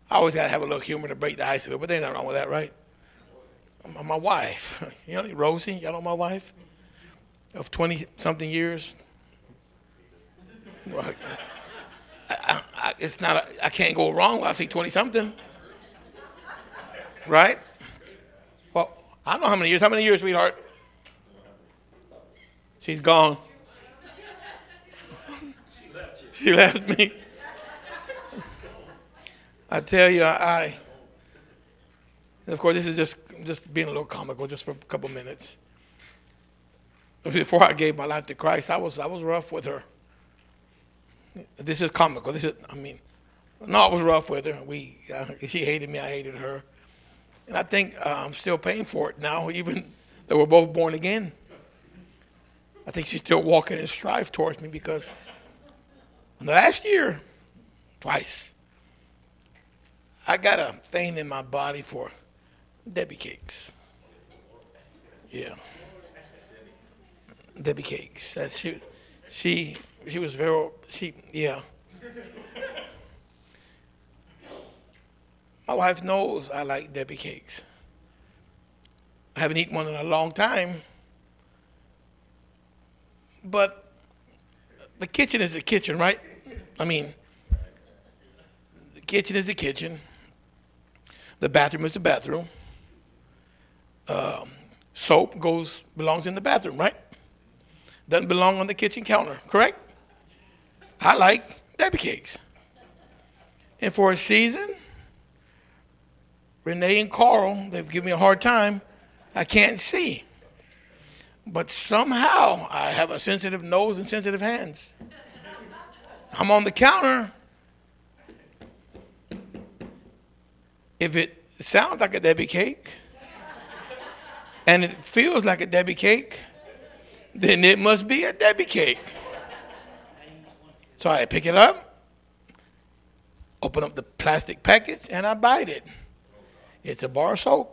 I always got to have a little humor to break the ice, but there's nothing wrong with that, right? My wife, you know, Rosie, y'all know my wife of 20-something years. Well, it's not. I can't go wrong when I say 20-something, right? Well, I don't know how many years. How many years, sweetheart? She's gone. She left me. I tell you, and of course, this is just being a little comical, just for a couple minutes. Before I gave my life to Christ, I was rough with her. This is comical. I was rough with her. She hated me, I hated her. And I think I'm still paying for it now, even though we're both born again. I think she's still walking in strife towards me because in the last year, twice, I got a thing in my body for Debbie cakes. Yeah. Debbie cakes. She was yeah. My wife knows I like Debbie cakes. I haven't eaten one in a long time. But the kitchen is the kitchen, right? The kitchen is the kitchen. The bathroom is the bathroom. Soap belongs in the bathroom, right? Doesn't belong on the kitchen counter, correct? I like Debbie cakes. And for a season, Renee and Carl, they've given me a hard time. I can't see. But somehow I have a sensitive nose and sensitive hands. I'm on the counter. If it sounds like a Debbie cake and it feels like a Debbie cake, then it must be a Debbie cake. So I pick it up, open up the plastic packets, and I bite it. It's a bar of soap.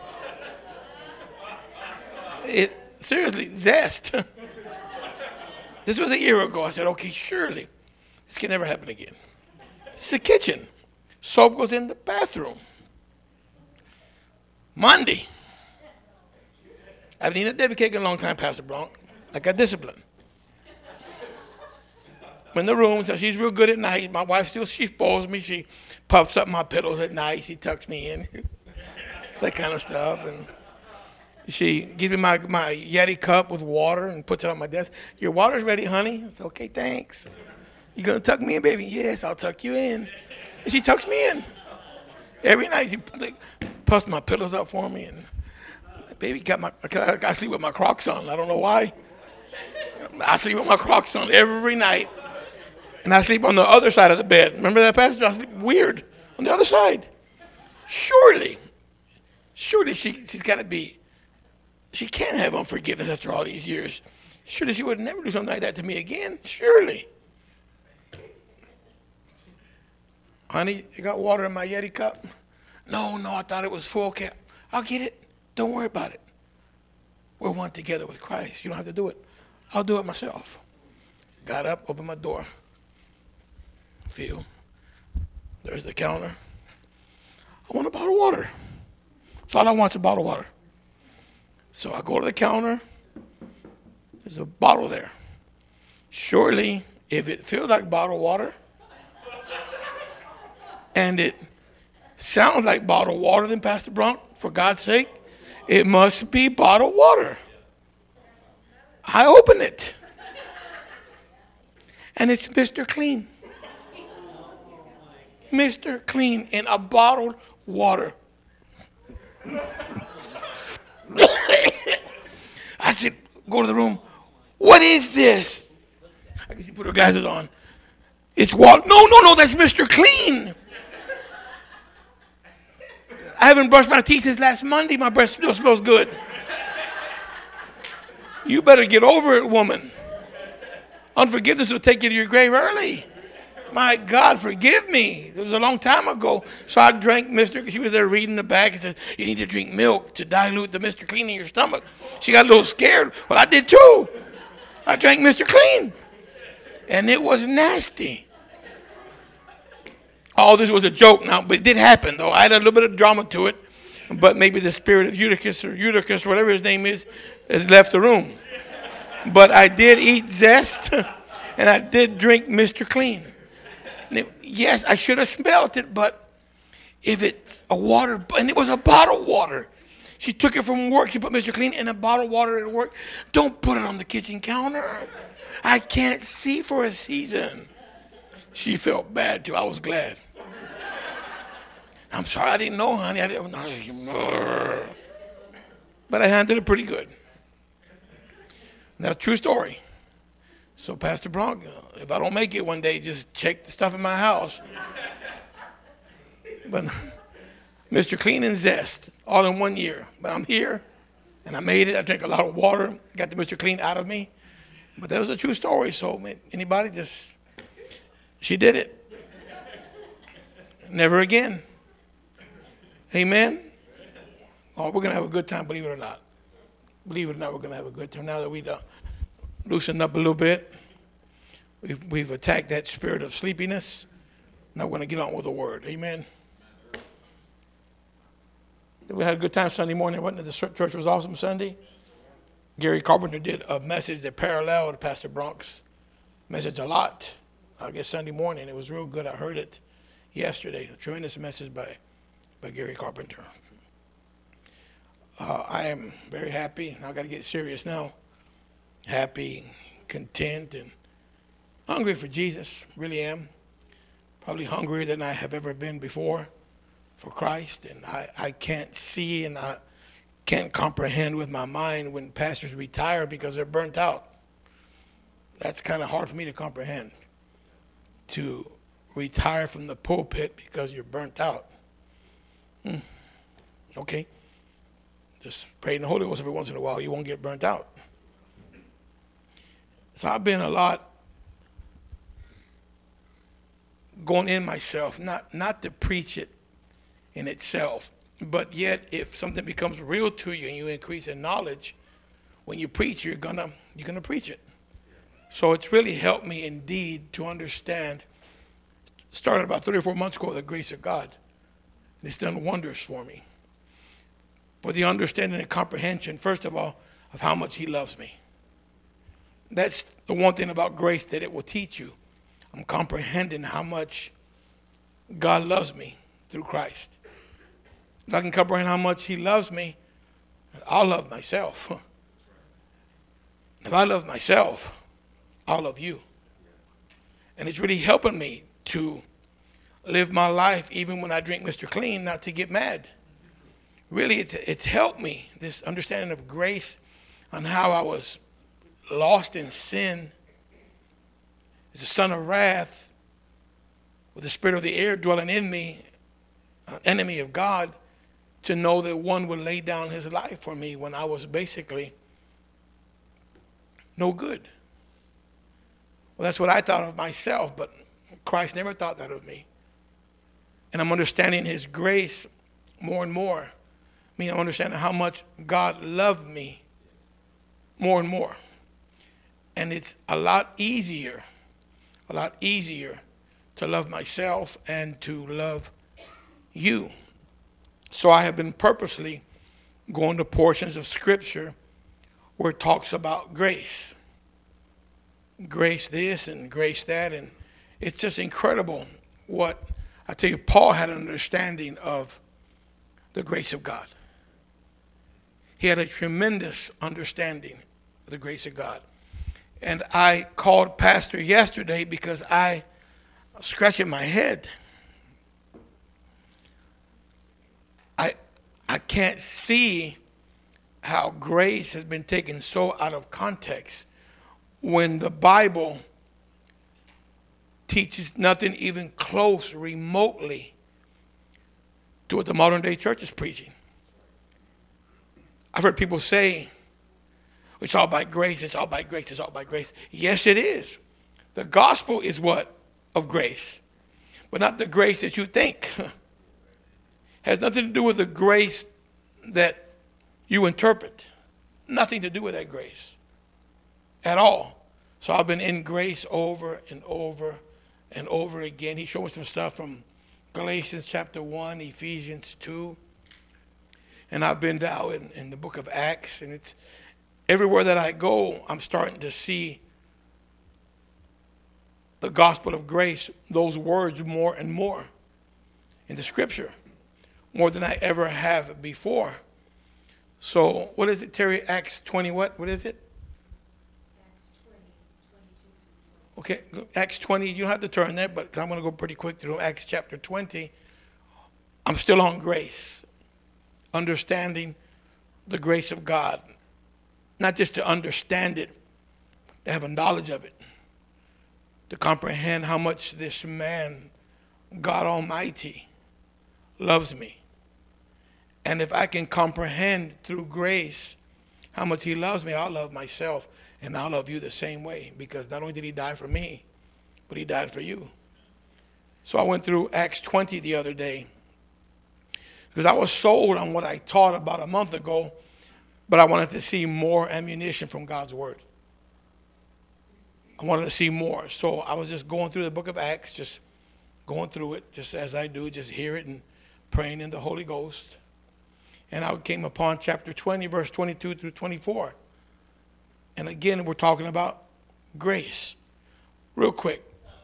Seriously, zest. This was a year ago. I said, okay, surely this can never happen again. It's the kitchen. Soap goes in the bathroom. Monday. I haven't eaten a Debbie cake in a long time, Pastor Bronk. I got discipline. In the room, so she's real good at night. My wife she spoils me. She puffs up my pillows at night. She tucks me in, that kind of stuff. And she gives me my Yeti cup with water and puts it on my desk. Your water's ready, honey. It's okay, thanks. You gonna tuck me in, baby? Yes, I'll tuck you in. And she tucks me in. Every night she puffs my pillows up for me. And baby, I sleep with my Crocs on. I don't know why. I sleep with my Crocs on every night. And I sleep on the other side of the bed. Remember that, Pastor? I sleep weird on the other side. Surely she's got to be, she can't have unforgiveness after all these years. Surely she would never do something like that to me again. Surely. Honey, you got water in my Yeti cup? No, I thought it was full. Okay, I'll get it. Don't worry about it. We're one together with Christ. You don't have to do it. I'll do it myself. Got up, opened my door. Feel. There's the counter. I want a bottle of water. That's all I want is a bottle of water. So I go to the counter. There's a bottle there. Surely, if it feels like bottled water, and it sounds like bottled water, then Pastor Bronk, for God's sake, it must be bottled water. I open it. And it's Mr. Clean. Mr. Clean in a bottled water. I said, go to the room. What is this? I guess she put her glasses on. It's water. No, that's Mr. Clean. I haven't brushed my teeth since last Monday. My breath still smells good. You better get over it, woman. Unforgiveness will take you to your grave early. My God, forgive me. It was a long time ago. So I drank she was there reading the back and said, you need to drink milk to dilute the Mr. Clean in your stomach. She got a little scared. Well, I did too. I drank Mr. Clean. And it was nasty. all this was a joke now, but it did happen, though. I had a little bit of drama to it, but maybe the spirit of Eutychus, whatever his name is, has left the room. But I did eat Zest, and I did drink Mr. Clean. Yes, I should have smelled it, but if it's a water, and it was a bottled water. She took it from work. She put Mr. Clean in a bottled water at work. Don't put it on the kitchen counter. I can't see for a season. She felt bad, too. I was glad. I'm sorry, I didn't know, honey. I didn't know. But I handled it pretty good. Now, true story. So, Pastor Bronk, if I don't make it one day, just check the stuff in my house. But Mr. Clean and Zest, all in 1 year. But I'm here, and I made it. I drank a lot of water, got the Mr. Clean out of me. But that was a true story. So, anybody she did it. Never again. Amen? Oh, we're going to have a good time, believe it or not. Believe it or not, we're going to have a good time. Now that we loosened up a little bit, we've attacked that spirit of sleepiness. Now we're going to get on with the word. Amen? We had a good time Sunday morning. The church was awesome Sunday. Gary Carpenter did a message that paralleled Pastor Bronk's message a lot. I guess Sunday morning. It was real good. I heard it yesterday. A tremendous message by Gary Carpenter. I am very happy. I've got to get serious now. Happy, content, and hungry for Jesus. Really am. Probably hungrier than I have ever been before for Christ. And I can't see and I can't comprehend with my mind when pastors retire because they're burnt out. That's kind of hard for me to comprehend. To retire from the pulpit because you're burnt out. Okay. Just pray in the Holy Ghost every once in a while. You won't get burnt out. So I've been a lot going in myself, not to preach it in itself, but yet if something becomes real to you and you increase in knowledge, when you preach, you're gonna preach it. So it's really helped me indeed to understand. Started about 3 or 4 months ago, the grace of God. It's done wonders for me. For the understanding and comprehension, first of all, of how much he loves me. That's the one thing about grace that it will teach you. I'm comprehending how much God loves me through Christ. If I can comprehend how much he loves me, I'll love myself. If I love myself, I'll love you. And it's really helping me to live my life even when I drink Mr. Clean, not to get mad. Really, it's helped me, this understanding of grace on how I was lost in sin as a son of wrath with the spirit of the air dwelling in me, an enemy of God, to know that one would lay down his life for me when I was basically no good. Well, that's what I thought of myself, but Christ never thought that of me. And I'm understanding his grace more and more. I'm understanding how much God loved me more and more. And it's a lot easier to love myself and to love you. So I have been purposely going to portions of Scripture where it talks about grace. Grace this and grace that. And it's just incredible what, I tell you, Paul had an understanding of the grace of God. He had a tremendous understanding of the grace of God. And I called Pastor yesterday because I was scratching my head. I can't see how grace has been taken so out of context when the Bible teaches nothing even close remotely to what the modern day church is preaching. I've heard people say, it's all by grace, it's all by grace, it's all by grace. Yes, it is. The gospel is what? Of grace. But not the grace that you think. Has nothing to do with the grace that you interpret. Nothing to do with that grace at all. So I've been in grace over and over and over again. He showed me some stuff from Galatians chapter 1, Ephesians 2. And I've been down in the book of Acts. And it's everywhere that I go, I'm starting to see the gospel of grace, those words more and more in the scripture, more than I ever have before. So what is it, Terry? Acts 20 what? What is it? Okay, Acts 20, you don't have to turn there, but I'm going to go pretty quick through Acts chapter 20. I'm still on grace, understanding the grace of God. Not just to understand it, to have a knowledge of it, to comprehend how much this man, God Almighty, loves me. And if I can comprehend through grace how much he loves me, I'll love myself. And I'll love you the same way, because not only did he die for me, but he died for you. So I went through Acts 20 the other day, because I was sold on what I taught about a month ago, but I wanted to see more ammunition from God's word. I wanted to see more. So I was just going through the book of Acts, just going through it, just as I do, just hear it and praying in the Holy Ghost. And I came upon chapter 20, verse 22 through 24. And again, we're talking about grace. Real quick.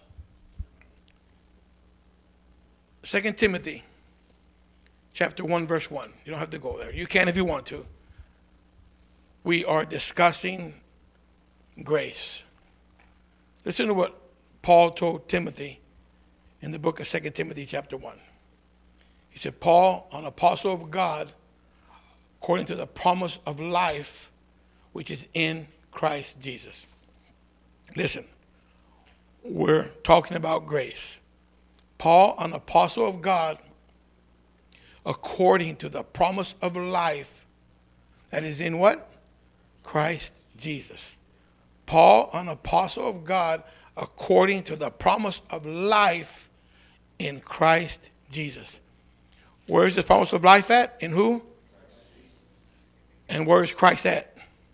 2 Timothy chapter 1, verse 1. You don't have to go there. You can if you want to. We are discussing grace. Listen to what Paul told Timothy in the book of 2 Timothy chapter 1. He said, Paul, an apostle of God, according to the promise of life, which is in Christ Jesus. Listen, we're talking about grace. Paul, an apostle of God, according to the promise of life that is in what? Christ Jesus. Paul, an apostle of God, according to the promise of life in Christ Jesus. Where is this promise of life at? In who? And where is Christ at?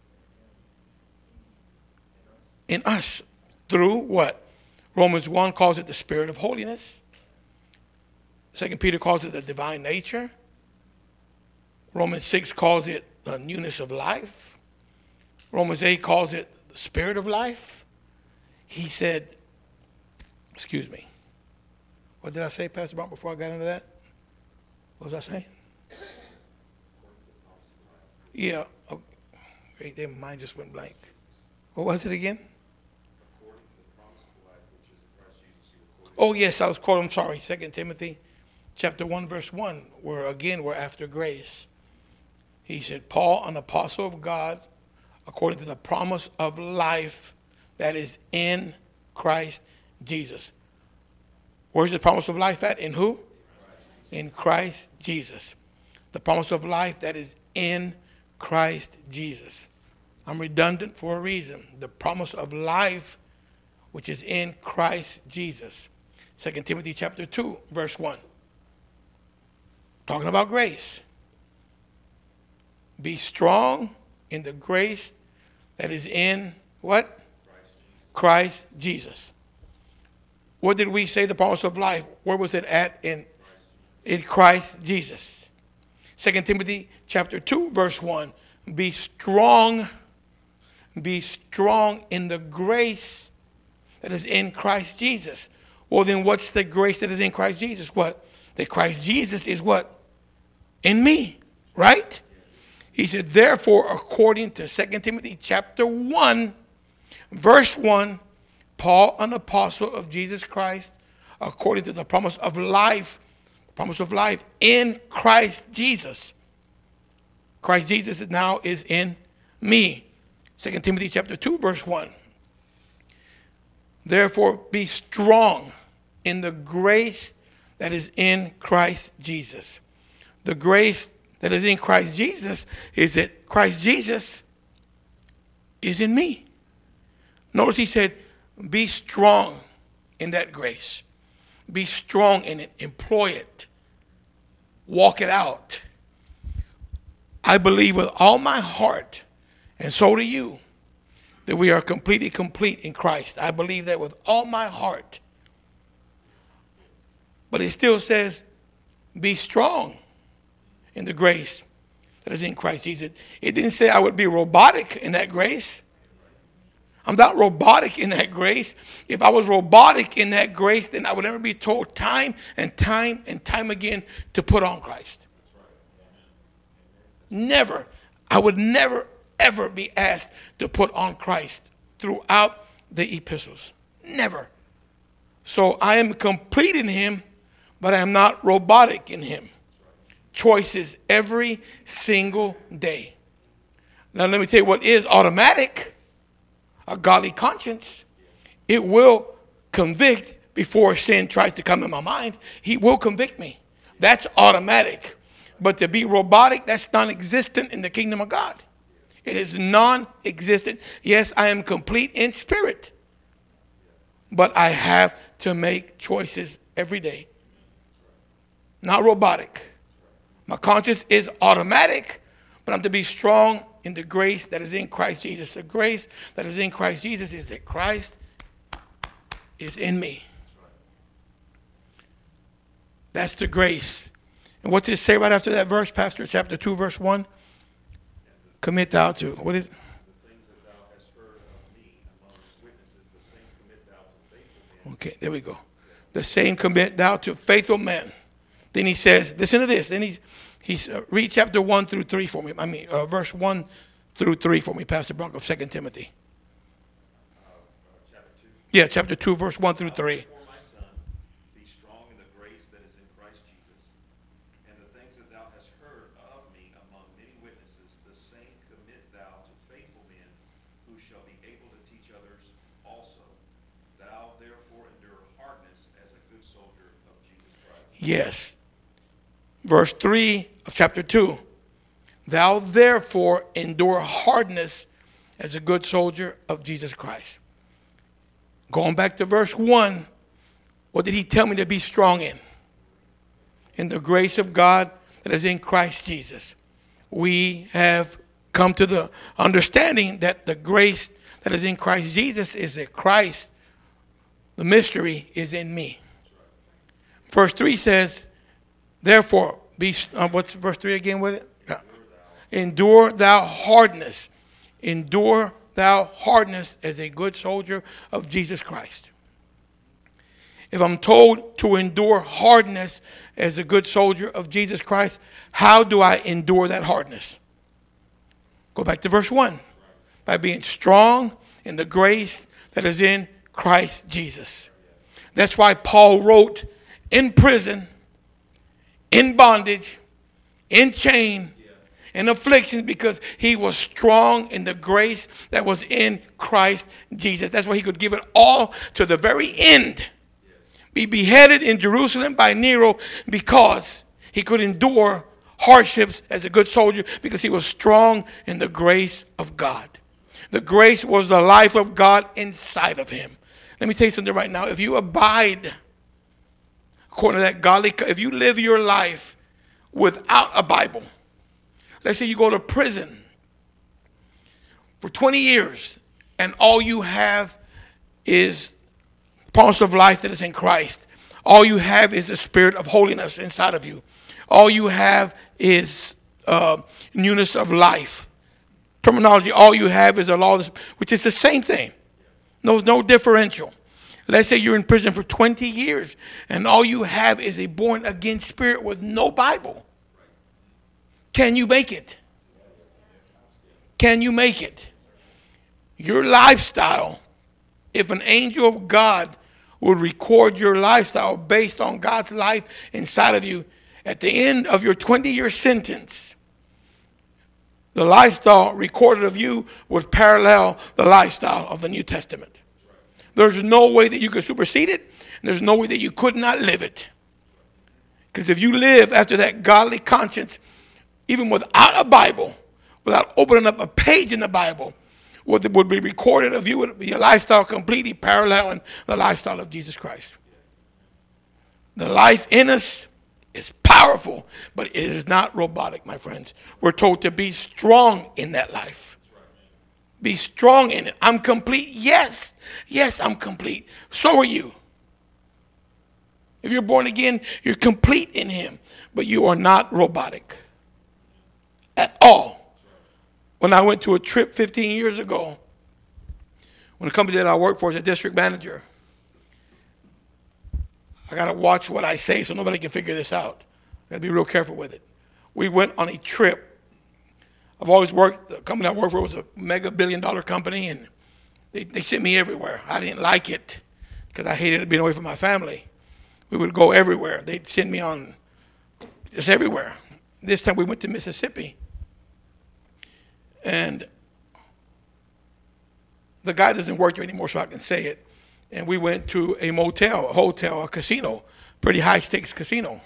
In us. Through what? Romans 1 calls it the spirit of holiness. 2 Peter calls it the divine nature. Romans 6 calls it the newness of life. Romans 8 calls it the spirit of life. He said, excuse me. What did I say, Pastor Brown, before I got into that? What was I saying? Yeah. Okay. Their mind just went blank. What was it again? Oh, yes, I was quoting, I'm sorry, 2 Timothy chapter 1, verse 1, where again we're after grace. He said, Paul, an apostle of God, according to the promise of life that is in Christ Jesus. Where's the promise of life at? In who? In Christ Jesus. The promise of life that is in Christ Jesus. I'm redundant for a reason. The promise of life which is in Christ Jesus. 2 Timothy chapter 2, verse 1. Talking about grace. Be strong in the grace that is in what? Christ Jesus. What did we say the promise of life? Where was it at? In Christ Jesus. 2 Timothy chapter 2, verse 1. Be strong in the grace that is in Christ Jesus. Well, then what's the grace that is in Christ Jesus? What? That Christ Jesus is what? In me, right? He said, therefore, according to 2 Timothy chapter 1, verse 1, Paul, an apostle of Jesus Christ, according to the promise of life in Christ Jesus. Christ Jesus now is in me. 2 Timothy chapter 2, verse 1. Therefore, be strong in the grace that is in Christ Jesus. The grace that is in Christ Jesus is that Christ Jesus is in me. Notice he said, be strong in that grace. Be strong in it. Employ it. Walk it out. I believe with all my heart, and so do you, that we are completely complete in Christ. I believe that with all my heart. But it still says, be strong in the grace that is in Christ Jesus. It didn't say I would be robotic in that grace. I'm not robotic in that grace. If I was robotic in that grace, then I would never be told time and time and time again to put on Christ. Never. I would never, ever be asked to put on Christ throughout the epistles. Never. So I am complete in him, but I am not robotic in him. Choices every single day. Now let me tell you what is automatic. A godly conscience. It will convict before sin tries to come in my mind. He will convict me. That's automatic. But to be robotic, that's non-existent in the kingdom of God. It is non-existent. Yes, I am complete in spirit. But I have to make choices every day. Not robotic. My conscience is automatic, but I'm to be strong in the grace that is in Christ Jesus. The grace that is in Christ Jesus is that Christ is in me. That's the grace. And what's it say right after that verse, Pastor? Chapter 2, verse 1. Commit thou to. What is it? The things that thou hast heard of me among witnesses, the same commit thou to faithful men. Okay, there we go. The same commit thou to faithful men. Then he says, listen to this. Then he's read chapter 1 through 3 for me. Verse 1 through 3 for me, Pastor Bronco, of 2 Timothy. Chapter 2. Yeah, chapter 2, verse 1 through 3. Therefore, my son, be strong in the grace that is in Christ Jesus, and the things that thou hast heard of me among many witnesses, the same commit thou to faithful men, who shall be able to teach others also. Thou therefore endure hardness as a good soldier of Jesus Christ. Yes. Verse 3 of chapter 2. Thou therefore endure hardness as a good soldier of Jesus Christ. Going back to verse 1, what did he tell me to be strong in? In the grace of God that is in Christ Jesus. We have come to the understanding that the grace that is in Christ Jesus is that Christ, the mystery, is in me. Verse 3 says, therefore, what's verse 3 again with it? Yeah. Endure thou hardness. Endure thou hardness as a good soldier of Jesus Christ. If I'm told to endure hardness as a good soldier of Jesus Christ, how do I endure that hardness? Go back to verse 1. By being strong in the grace that is in Christ Jesus. That's why Paul wrote in prison, in bondage, in chain, in affliction, because he was strong in the grace that was in Christ Jesus. That's why he could give it all to the very end. Be beheaded in Jerusalem by Nero because he could endure hardships as a good soldier because he was strong in the grace of God. The grace was the life of God inside of him. Let me tell you something right now. If you abide according to that godly, if you live your life without a Bible, let's say you go to prison for 20 years and all you have is promise of life that is in Christ. All you have is the spirit of holiness inside of you. All you have is newness of life. Terminology, all you have is a law, which is the same thing. There's no differential. Let's say you're in prison for 20 years and all you have is a born again spirit with no Bible. Can you make it? Can you make it? Your lifestyle, if an angel of God would record your lifestyle based on God's life inside of you, at the end of your 20-year sentence, the lifestyle recorded of you would parallel the lifestyle of the New Testament. There's no way that you could supersede it. And there's no way that you could not live it. Because if you live after that godly conscience, even without a Bible, without opening up a page in the Bible, what would be recorded of you would be your lifestyle completely paralleling the lifestyle of Jesus Christ. The life in us is powerful, but it is not robotic, my friends. We're told to be strong in that life. Be strong in it. I'm complete. Yes. Yes, I'm complete. So are you. If you're born again, you're complete in him. But you are not robotic at all. When I went to a trip 15 years ago, when the company that I worked for as a district manager, I got to watch what I say so nobody can figure this out. I got to be real careful with it. We went on a trip. I've always worked, the company I worked for was a mega billion-dollar company, and they sent me everywhere. I didn't like it because I hated being away from my family. We would go everywhere. They'd send me on just everywhere. This time we went to Mississippi. And the guy doesn't work here anymore, so I can say it. And we went to a motel, a hotel, a casino, pretty high-stakes casino.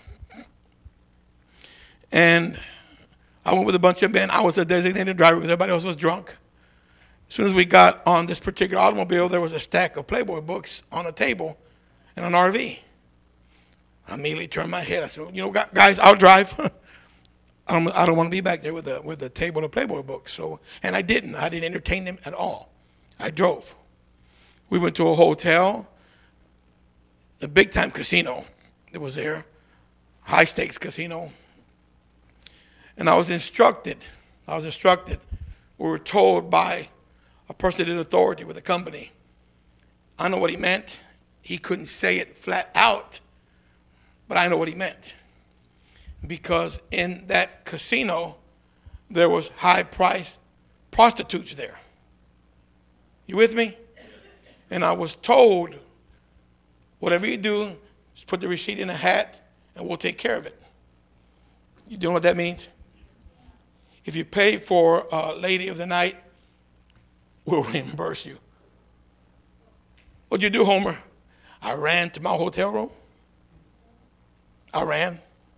And I went with a bunch of men. I was a designated driver because everybody else was drunk. As soon as we got on this particular automobile, there was a stack of Playboy books on a table in an RV. I immediately turned my head. I said, guys, I'll drive. I don't want to be back there with a table of Playboy books. So, and I didn't entertain them at all. I drove. We went to a hotel, a big-time casino that was there, high-stakes casino. And I was instructed. We were told by a person in authority with the company. I know what he meant. He couldn't say it flat out, but I know what he meant. Because in that casino, there was high-priced prostitutes there. You with me? And I was told, whatever you do, just put the receipt in a hat, and we'll take care of it. You know what that means? If you pay for Lady of the Night, we'll reimburse you. What'd you do, Homer? I ran to my hotel room. I ran.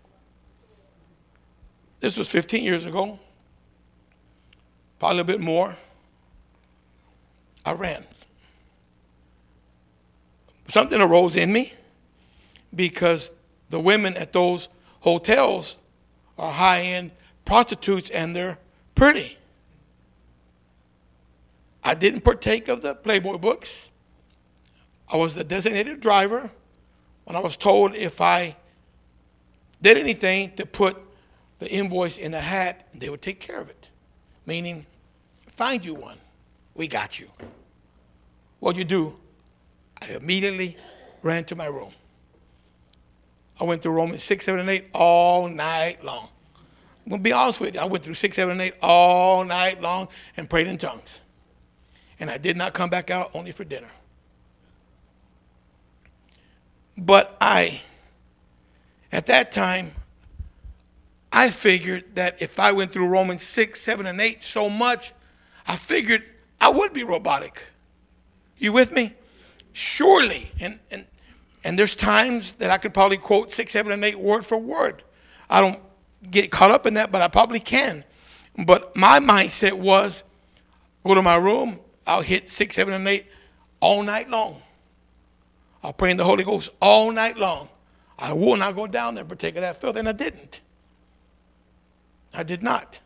This was 15 years ago, probably a bit more. I ran. Something arose in me because the women at those hotels are high-end prostitutes and they're pretty. I didn't partake of the Playboy books. I was the designated driver when I was told if I did anything to put the invoice in the hat, they would take care of it. Meaning, find you one. We got you. What'd you do? I immediately ran to my room. I went through Romans 6, 7, and 8 all night long. I'm going to be honest with you. I went through 6, 7, and 8 all night long and prayed in tongues. And I did not come back out only for dinner. But at that time, I figured that if I went through Romans 6, 7, and 8 so much, I figured I would be robotic. You with me? Surely. And there's times that I could probably quote 6, 7, and 8 word for word. I don't get caught up in that, but I probably can. But my mindset was, go to my room, I'll hit 6, 7, and 8 all night long. I'll pray in the Holy Ghost all night long. I will not go down there and partake of that filth, and I didn't. I did not.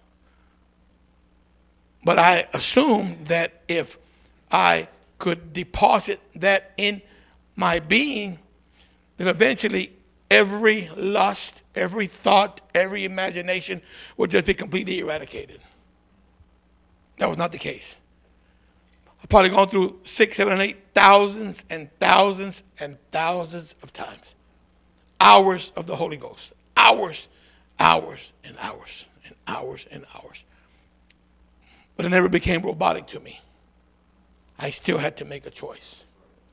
But I assumed that if I could deposit that in my being, that eventually every lust, every thought, every imagination would just be completely eradicated. That was not the case. I've probably gone through 6, 7, and 8 thousands and thousands and thousands of times. Hours of the Holy Ghost. Hours, hours, and hours, and hours, and hours. But it never became robotic to me. I still had to make a choice.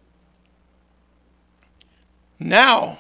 Now,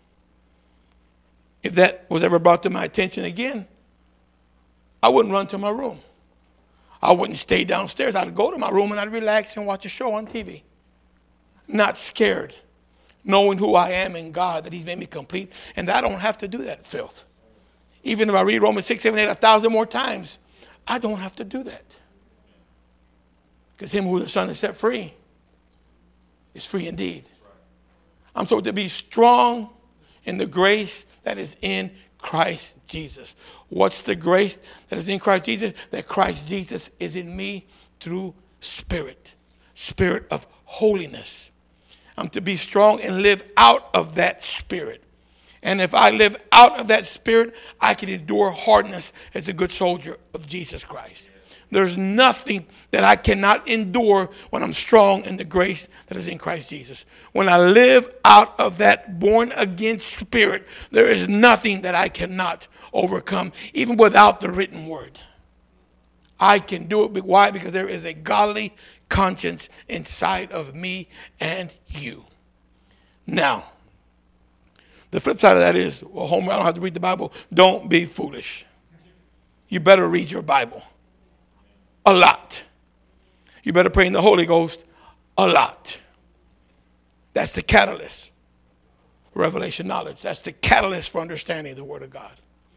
if that was ever brought to my attention again, I wouldn't run to my room. I wouldn't stay downstairs. I'd go to my room and I'd relax and watch a show on TV. Not scared, knowing who I am in God, that he's made me complete, and that I don't have to do that filth. Even if I read Romans 6, 7, 8 1,000 more times, I don't have to do that. Because him who the Son has set free is free indeed. I'm told to be strong in the grace that is in Christ Jesus. What's the grace that is in Christ Jesus? That Christ Jesus is in me through spirit of holiness. I'm to be strong and live out of that spirit. And if I live out of that spirit, I can endure hardness as a good soldier of Jesus Christ. There's nothing that I cannot endure when I'm strong in the grace that is in Christ Jesus. When I live out of that born again spirit, there is nothing that I cannot overcome, even without the written word. I can do it. Why? Because there is a godly conscience inside of me and you. Now, the flip side of that is, well, Homer, I don't have to read the Bible. Don't be foolish. You better read your Bible a lot. You better pray in the Holy Ghost a lot. That's the catalyst for revelation knowledge. That's the catalyst for understanding the Word of God.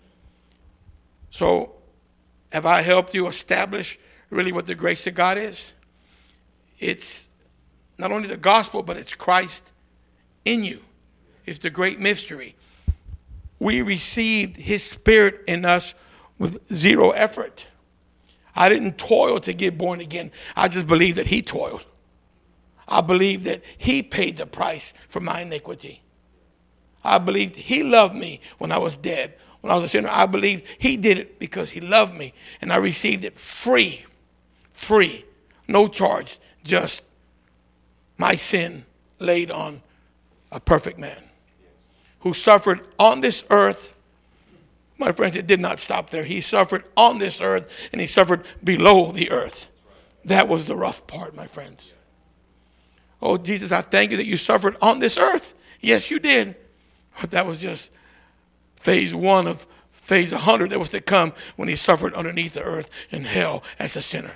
So, have I helped you establish really what the grace of God is? It's not only the gospel, but it's Christ in you. It's the great mystery. We received his spirit in us with zero effort. I didn't toil to get born again. I just believed that he toiled. I believed that he paid the price for my iniquity. I believed he loved me when I was dead. When I was a sinner, I believed he did it because he loved me. And I received it free, no charge, just my sin laid on a perfect man who suffered on this earth. My friends, it did not stop there. He suffered on this earth and he suffered below the earth. That was the rough part, my friends. Oh, Jesus, I thank you that you suffered on this earth. Yes, you did. But that was just phase 1 of phase 100 that was to come when he suffered underneath the earth in hell as a sinner.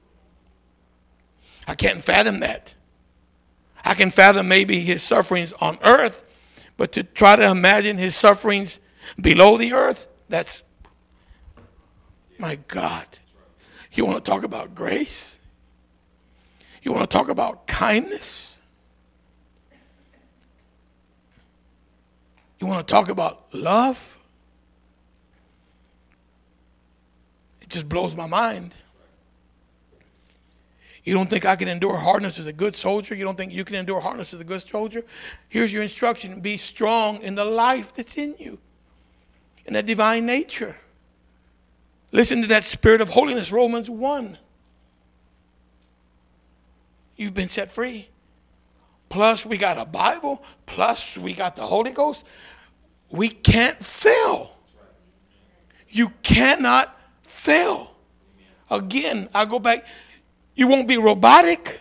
I can't fathom that. I can fathom maybe his sufferings on earth, but to try to imagine his sufferings below the earth, that's, my God. You want to talk about grace? You want to talk about kindness? You want to talk about love? It just blows my mind. You don't think I can endure hardness as a good soldier? You don't think you can endure hardness as a good soldier? Here's your instruction. Be strong in the life that's in you, in that divine nature. Listen to that spirit of holiness, Romans 1. You've been set free. Plus, we got a Bible. Plus, we got the Holy Ghost. We can't fail. You cannot fail. Again, I go back. You won't be robotic.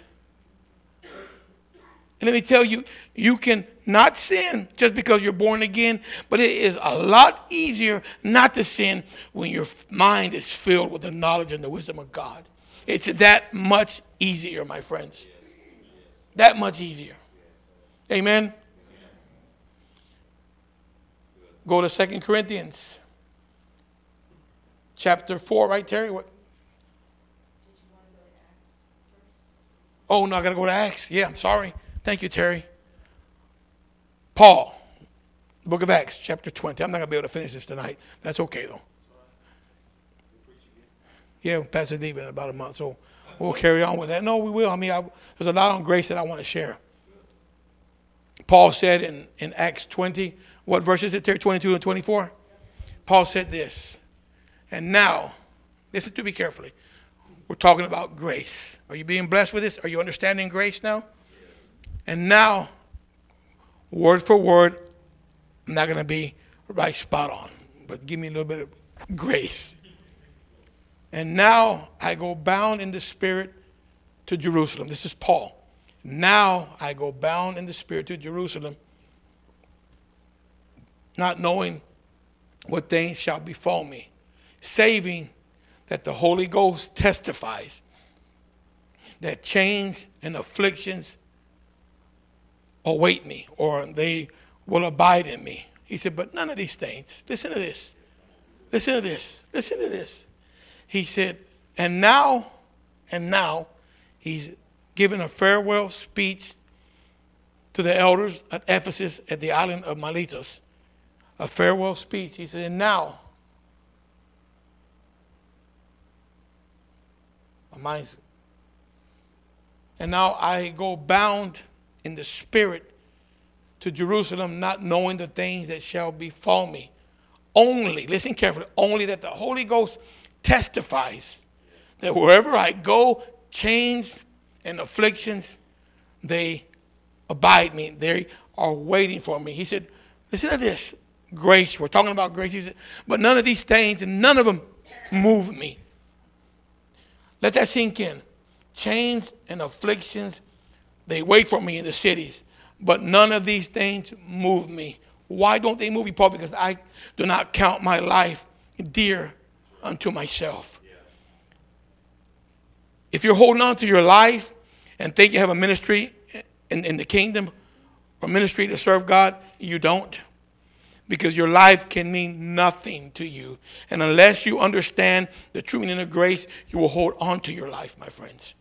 And let me tell you, you can not sin just because you're born again, but it is a lot easier not to sin when your mind is filled with the knowledge and the wisdom of God. It's that much easier, my friends. That much easier. Amen. Go to 2 Corinthians chapter 4, right, Terry? What? Oh, no, I got to go to Acts. Yeah, I'm sorry. Thank you, Terry. Paul, the book of Acts, chapter 20. I'm not going to be able to finish this tonight. That's okay, though. Yeah, Pastor Dave in about a month, so we'll carry on with that. No, we will. I mean, there's a lot on grace that I want to share. Paul said in Acts 20, what verse is it, Terry? 22 and 24? Paul said this, and now, listen to me carefully. We're talking about grace. Are you being blessed with this? Are you understanding grace now? And now, word for word, I'm not going to be right spot on, but give me a little bit of grace. And now I go bound in the spirit to Jerusalem. This is Paul. Now I go bound in the spirit to Jerusalem, not knowing what things shall befall me, saving that the Holy Ghost testifies that chains and afflictions await me, or they will abide in me. He said, but none of these things. Listen to this. Listen to this. Listen to this. He said, and now, he's given a farewell speech to the elders at Ephesus at the island of Miletus. A farewell speech. He said, and now, my mind's, and now I go bound in the spirit to Jerusalem, not knowing the things that shall befall me. Only, listen carefully, only that the Holy Ghost testifies that wherever I go, chains and afflictions, they abide me. They are waiting for me. He said, listen to this. Grace. We're talking about grace. He said, but none of these things, and none of them move me. Let that sink in. Chains and afflictions, they wait for me in the cities. But none of these things move me. Why don't they move you, Paul? Because I do not count my life dear unto myself. If you're holding on to your life and think you have a ministry in the kingdom or ministry to serve God, you don't. Because your life can mean nothing to you. And unless you understand the true meaning of grace, you will hold on to your life, my friends.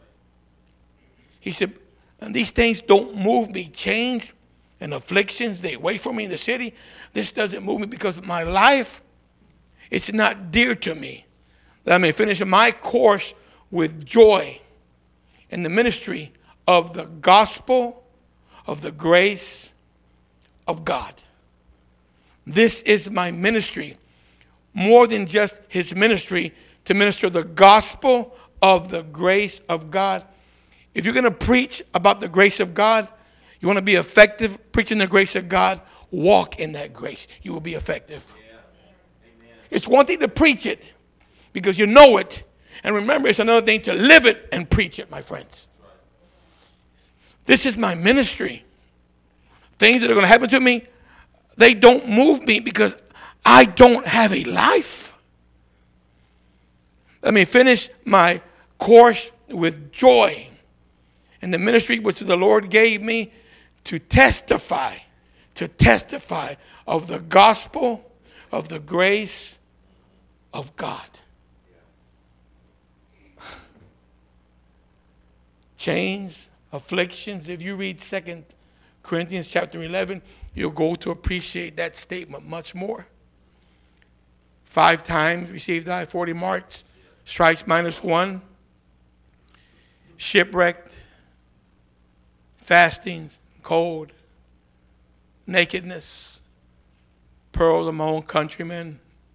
He said, and these things don't move me. Chains and afflictions, they wait for me in the city. This doesn't move me because my life, it's not dear to me. That I may finish my course with joy in the ministry of the gospel of the grace of God. This is my ministry. More than just his ministry, to minister the gospel of the grace of God. If you're going to preach about the grace of God, you want to be effective preaching the grace of God, walk in that grace. You will be effective. Yeah. It's one thing to preach it because you know it. And remember, it's another thing to live it and preach it, my friends. This is my ministry. Things that are going to happen to me, they don't move me because I don't have a life. Let me finish my course with joy. And the ministry which the Lord gave me to testify of the gospel of the grace of God. Chains, afflictions. If you read 2 Corinthians chapter 11, you'll go to appreciate that statement much more. 5 times received I 40 marks, stripes -1, shipwrecked, fasting, cold, nakedness, pearls of my own countrymen,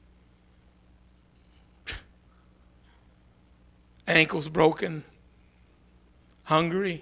ankles broken, hungry.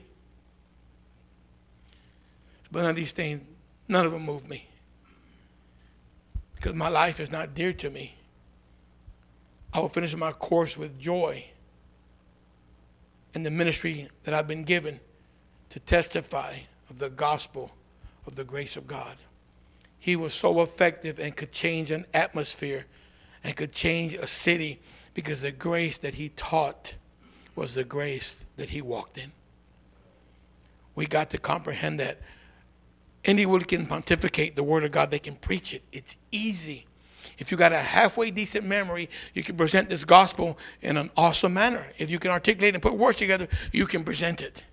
But none of these things, none of them move me. Because my life is not dear to me. I will finish my course with joy in the ministry that I've been given to testify of the gospel of the grace of God. He was so effective and could change an atmosphere and could change a city because the grace that he taught was the grace that he walked in. We got to comprehend that. Anyone can pontificate the word of God. They can preach it. It's easy. If you got a halfway decent memory, you can present this gospel in an awesome manner. If you can articulate and put words together, you can present it.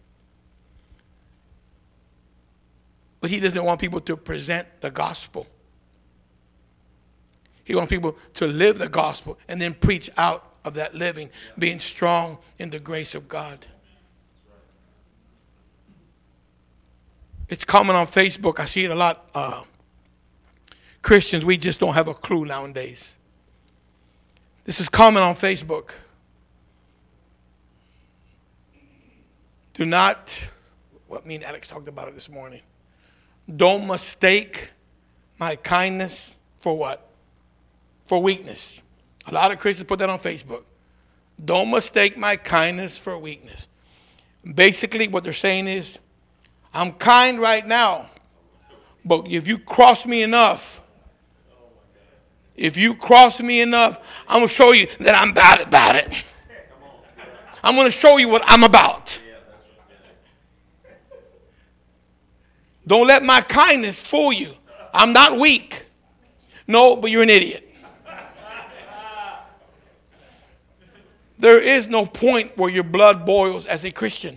But he doesn't want people to present the gospel. He wants people to live the gospel and then preach out of that living, being strong in the grace of God. It's common on Facebook. I see it a lot. Christians, we just don't have a clue nowadays. This is common on Facebook. Do not, what me and Alex talked about it this morning. Don't mistake my kindness for what? For weakness. A lot of Christians put that on Facebook. Don't mistake my kindness for weakness. Basically, what they're saying is, I'm kind right now, but if you cross me enough, I'm going to show you that I'm bad about it. I'm going to show you what I'm about. Don't let my kindness fool you. I'm not weak. No, but you're an idiot. There is no point where your blood boils as a Christian.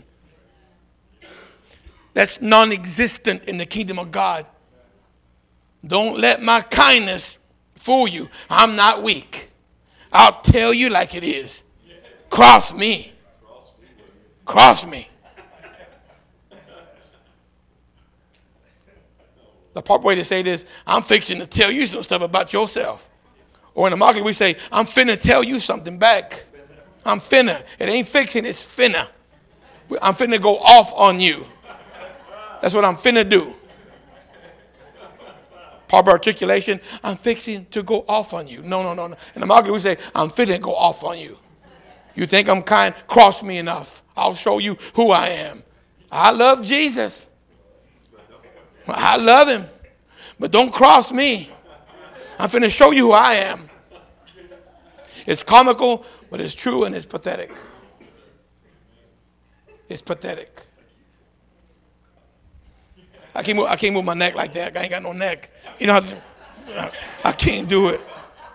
That's non-existent in the kingdom of God. Don't let my kindness fool you. I'm not weak. I'll tell you like it is. Cross me. Cross me. The proper way to say this, I'm fixing to tell you some stuff about yourself. Or in the market, we say, I'm finna tell you something back. I'm finna. It ain't fixing, it's finna. I'm finna go off on you. That's what I'm finna do. Proper articulation, I'm fixing to go off on you. No. In the market, we say, I'm finna go off on you. You think I'm kind? Cross me enough. I'll show you who I am. I love Jesus. I love him. But don't cross me. I'm finna show you who I am. It's comical, but it's true and it's pathetic. It's pathetic. I can't move my neck like that. I ain't got no neck. You know, I can't do it.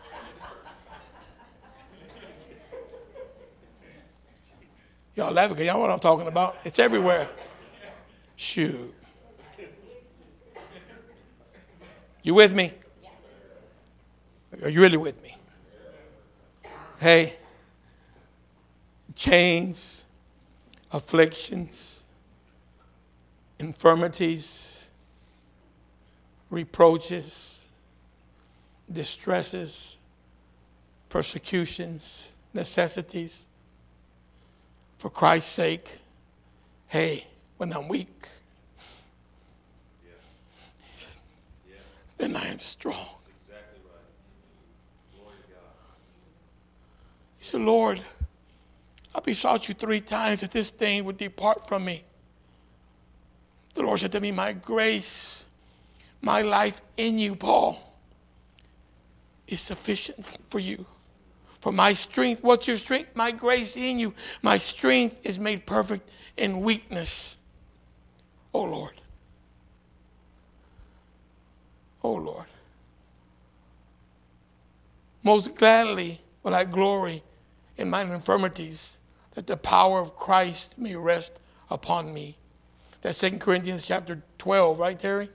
Y'all laughing because y'all know what I'm talking about. It's everywhere. Shoot. You with me? Are you really with me? Hey, chains, afflictions, infirmities, reproaches, distresses, persecutions, necessities. For Christ's sake, hey, when I'm weak, then I am strong. Exactly right. Glory to God. He said, Lord, I besought you 3 times that this thing would depart from me. The Lord said to me, my grace, my life in you, Paul, is sufficient for you. For my strength, what's your strength? My grace in you. My strength is made perfect in weakness. Oh, Lord. Oh, Lord. Most gladly will I glory in mine infirmities, that the power of Christ may rest upon me. That's 2 Corinthians chapter 12, right, Terry?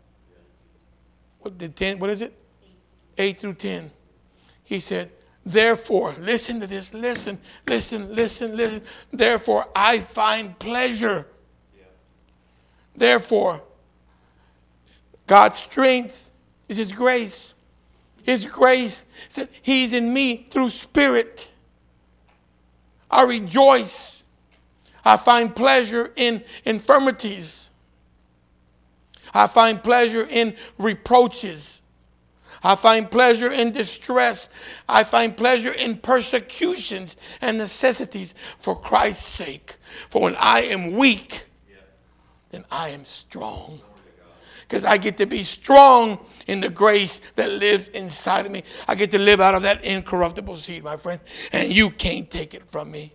What is it? 8 through 10. He said, therefore, listen to this, listen. Therefore, I find pleasure. Therefore, God's strength is his grace. His grace said he's in me through spirit. I rejoice. I find pleasure in infirmities. I find pleasure in reproaches. I find pleasure in distress. I find pleasure in persecutions and necessities for Christ's sake. For when I am weak, then I am strong. Because I get to be strong in the grace that lives inside of me. I get to live out of that incorruptible seed, my friend. And you can't take it from me.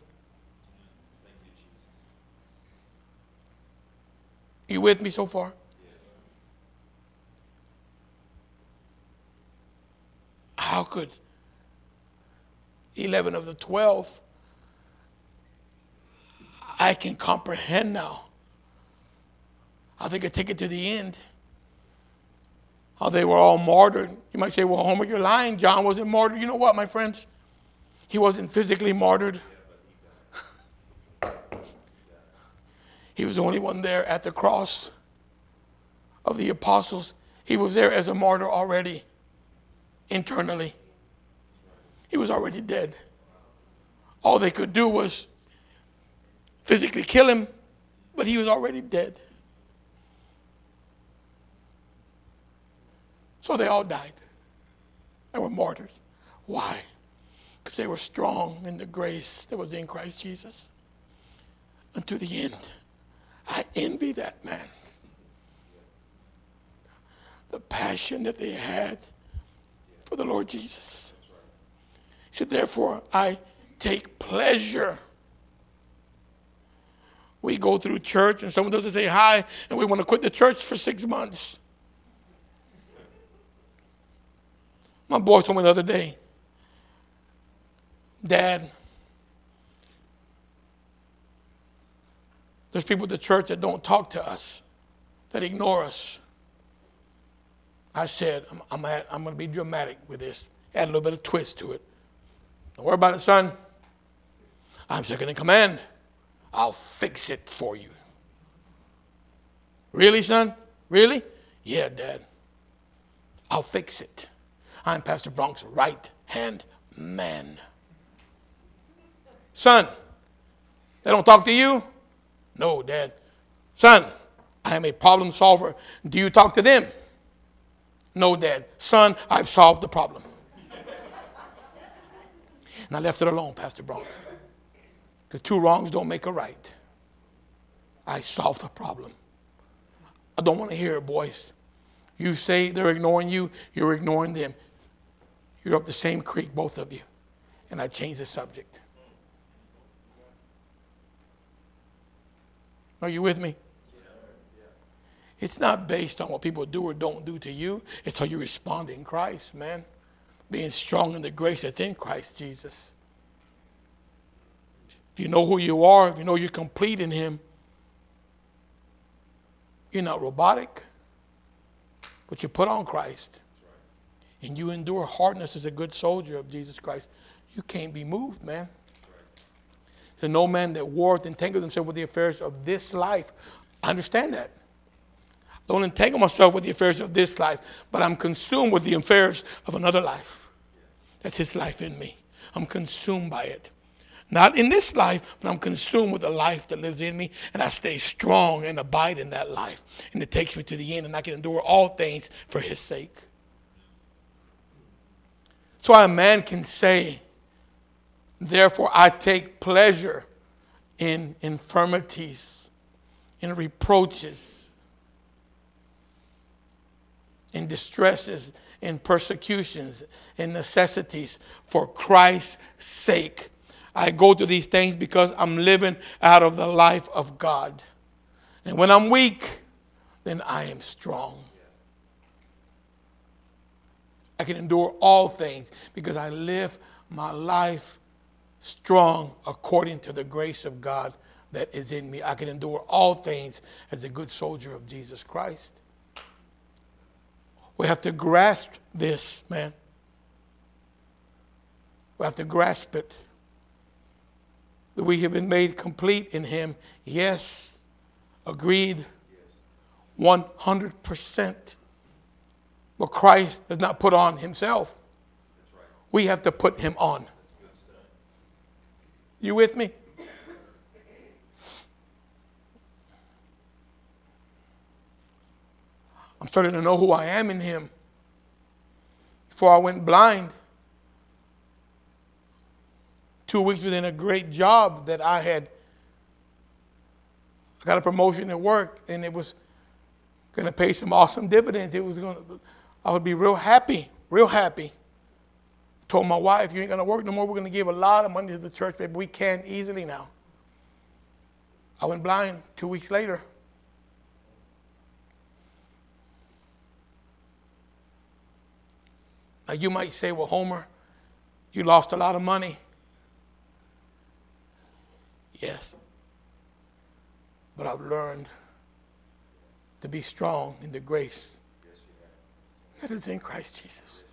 You with me so far? How could 11 of the 12, I can comprehend now. How they could take it to the end. How they were all martyred. You might say, well, Homer, you're lying. John wasn't martyred. You know what, my friends? He wasn't physically martyred. He was the only one there at the cross of the apostles. He was there as a martyr already. Internally. He was already dead. All they could do was physically kill him, but he was already dead. So they all died and were martyred. Why? Because they were strong in the grace that was in Christ Jesus. Unto the end. I envy that man. The passion that they had for the Lord Jesus. He said, therefore, I take pleasure. We go through church and someone doesn't say hi and we want to quit the church for 6 months. My boy told me the other day, Dad, there's people at the church that don't talk to us, that ignore us. I said, I'm going to be dramatic with this. Add a little bit of twist to it. Don't worry about it, son. I'm second in command. I'll fix it for you. Really, son? Really? Yeah, Dad. I'll fix it. I'm Pastor Bronk's right-hand man. Son, they don't talk to you? No, Dad. Son, I am a problem solver. Do you talk to them? No, Dad. Son, I've solved the problem. And I left it alone, Pastor Bronk. Because 2 wrongs don't make a right. I solved the problem. I don't want to hear it, boys. You say they're ignoring you, you're ignoring them. You're up the same creek, both of you. And I changed the subject. Are you with me? It's not based on what people do or don't do to you. It's how you respond in Christ, man. Being strong in the grace that's in Christ Jesus. If you know who you are, if you know you're complete in him, you're not robotic, but you put on Christ. And you endure hardness as a good soldier of Jesus Christ. You can't be moved, man. So no man that warreth entangles himself with the affairs of this life. I understand that. Don't entangle myself with the affairs of this life, but I'm consumed with the affairs of another life. That's his life in me. I'm consumed by it. Not in this life, but I'm consumed with the life that lives in me, and I stay strong and abide in that life. And it takes me to the end, and I can endure all things for his sake. That's why a man can say, therefore I take pleasure in infirmities, in reproaches, in distresses, in persecutions, in necessities, for Christ's sake. I go through these things because I'm living out of the life of God. And when I'm weak, then I am strong. I can endure all things because I live my life strong according to the grace of God that is in me. I can endure all things as a good soldier of Jesus Christ. We have to grasp this, man. We have to grasp it. That we have been made complete in him. Yes, agreed, 100%. But Christ does not put on himself. We have to put him on. You with me? I'm starting to know who I am in him. Before I went blind, 2 weeks within a great job that I got a promotion at work, and it was going to pay some awesome dividends. I would be real happy, real happy. I told my wife, you ain't going to work no more. We're going to give a lot of money to the church, baby. We can easily now. I went blind 2 weeks later. Now you might say, well, Homer, you lost a lot of money. Yes. But I've learned to be strong in the grace that is in Christ Jesus.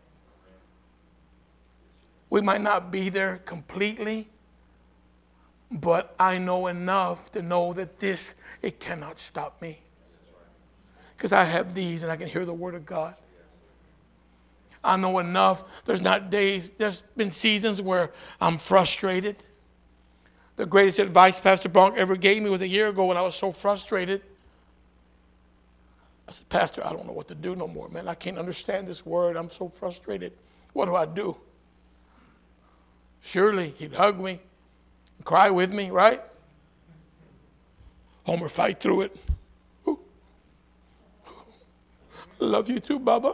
We might not be there completely, but I know enough to know that it cannot stop me. Because I have these and I can hear the word of God. I know enough. There's been seasons where I'm frustrated. The greatest advice Pastor Bronk ever gave me was a year ago when I was so frustrated. I said, Pastor, I don't know what to do no more, man. I can't understand this word. I'm so frustrated. What do I do? Surely he'd hug me, cry with me, right? Homer, fight through it. Ooh. Love you too, Bubba.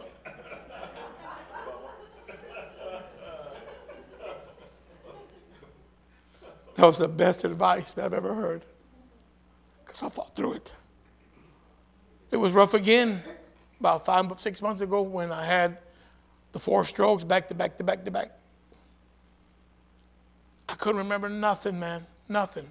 That was the best advice that I've ever heard. Because I fought through it. It was rough again about 5-6 months ago when I had the 4 strokes back to back to back to back. I couldn't remember nothing, man. Nothing.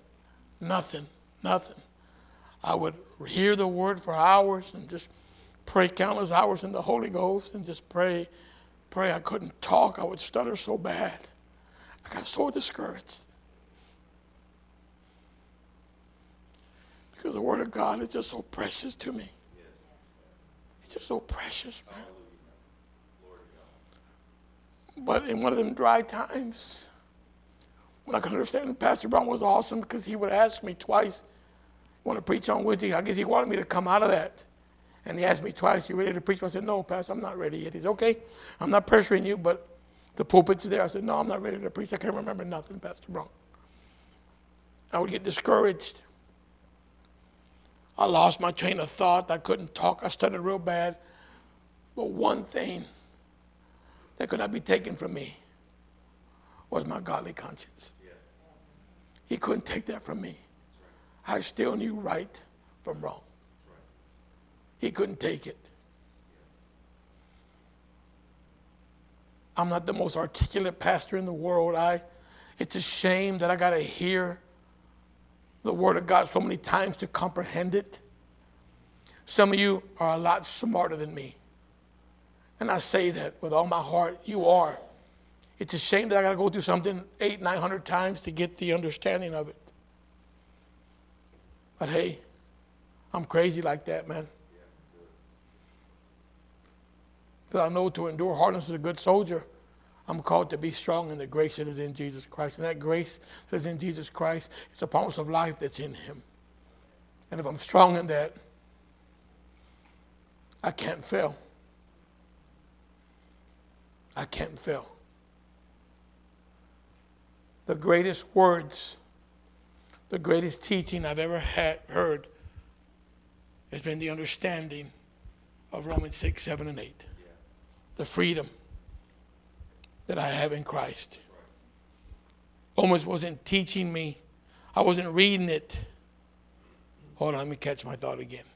I would hear the word for hours and just pray countless hours in the Holy Ghost and just pray. I couldn't talk. I would stutter so bad. I got so discouraged. Because the word of God is just so precious to me. just so precious, man. But in one of them dry times, when I could understand, Pastor Brown was awesome because he would ask me twice, want to preach on Wednesday? I guess he wanted me to come out of that. And he asked me twice, you ready to preach? I said, no, Pastor, I'm not ready yet. He said, okay, I'm not pressuring you, but the pulpit's there. I said, no, I'm not ready to preach. I can't remember nothing, Pastor Brown. I would get discouraged. I lost my train of thought. I couldn't talk. I stuttered real bad. But one thing that could not be taken from me was my godly conscience. He couldn't take that from me. I still knew right from wrong. He couldn't take it. I'm not the most articulate pastor in the world. It's a shame that I got to hear the Word of God so many times to comprehend it. Some of you are a lot smarter than me. And I say that with all my heart. You are. It's a shame that I got to go through something 800-900 times to get the understanding of it. But hey, I'm crazy like that, man. But I know to endure hardness as a good soldier, I'm called to be strong in the grace that is in Jesus Christ. And that grace that is in Jesus Christ is a promise of life that's in him. And if I'm strong in that, I can't fail. I can't fail. The greatest words, the greatest teaching I've ever heard has been the understanding of Romans 6, 7, and 8. The freedom that I have in Christ. Romans wasn't teaching me. I wasn't reading it. Hold on, let me catch my thought again.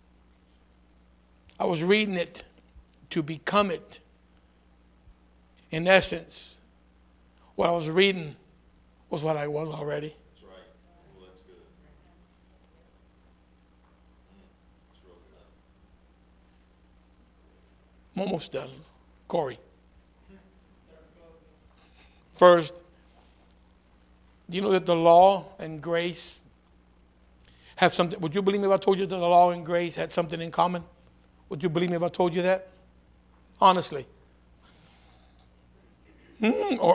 I was reading it to become it. In essence, what I was reading was what I was already. That's right. Well, that's good. That's real good. I'm almost done. Corey. First, do you know that the law and grace have something? Would you believe me if I told you that the law and grace had something in common? Would you believe me if I told you that? Honestly. Or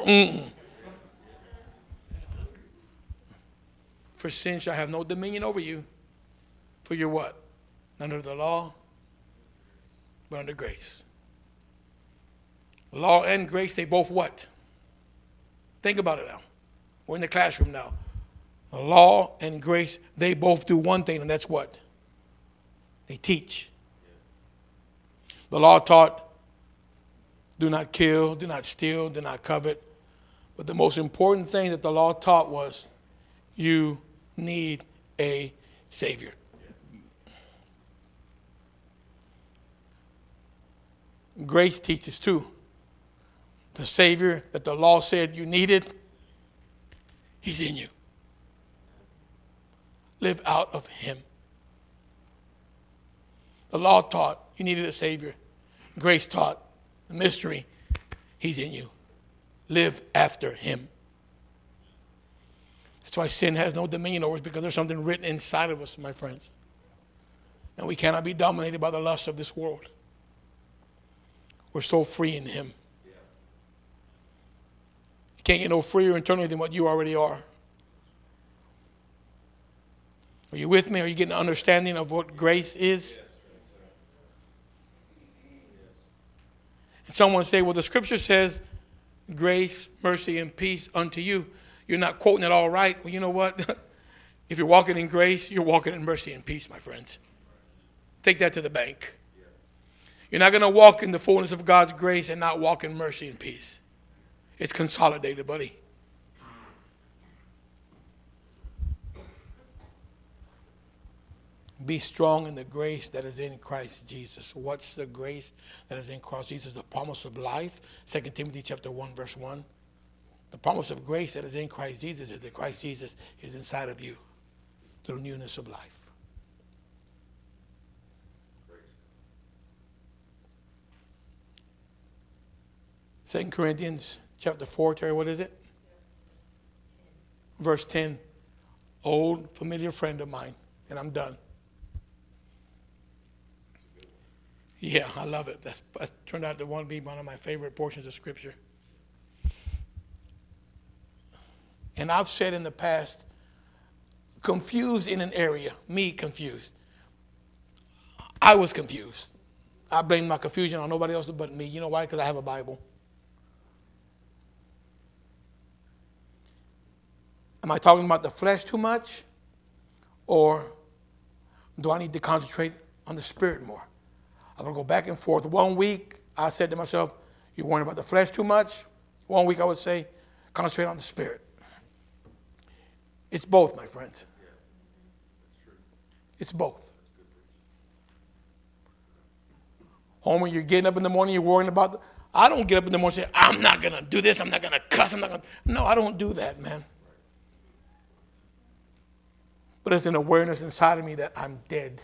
For sin shall have no dominion over you. For you're what? Not under the law, but under grace. Law and grace, they both what? Think about it now. We're in the classroom now. The law and grace, they both do one thing, and that's what? They teach. The law taught, do not kill, do not steal, do not covet. But the most important thing that the law taught was, you need a Savior. Grace teaches too. The Savior that the law said you needed, he's in you. Live out of him. The law taught you needed a Savior. Grace taught the mystery, he's in you. Live after him. That's why sin has no dominion over us, because there's something written inside of us, my friends. And we cannot be dominated by the lust of this world. We're so free in him. You can't get no freer internally than what you already are. Are you with me? Are you getting an understanding of what grace is? And someone say, well, the scripture says grace, mercy, and peace unto you. You're not quoting it all right. Well, you know what? If you're walking in grace, you're walking in mercy and peace, my friends. Take that to the bank. You're not going to walk in the fullness of God's grace and not walk in mercy and peace. It's consolidated, buddy. Be strong in the grace that is in Christ Jesus. What's the grace that is in Christ Jesus? The promise of life. 2 Timothy chapter 1, verse 1. The promise of grace that is in Christ Jesus is that Christ Jesus is inside of you through newness of life. 2 Corinthians chapter 4, Terry, what is it? Verse 10. Old familiar friend of mine, and I'm done. Yeah, I love it. That turned out to be one of my favorite portions of Scripture. And I've said in the past, confused in an area, me confused. I was confused. I blame my confusion on nobody else but me. You know why? Because I have a Bible. Am I talking about the flesh too much? Or do I need to concentrate on the Spirit more? I'm going to go back and forth. 1 week, I said to myself, you're worrying about the flesh too much. 1 week, I would say, concentrate on the Spirit. It's both, my friends. Yeah, that's true. It's both. Homer, you're getting up in the morning, you're worrying about I don't get up in the morning and say, I'm not going to do this, I'm not going to cuss, I'm not going to. No, I don't do that, man. But it's an awareness inside of me that I'm dead.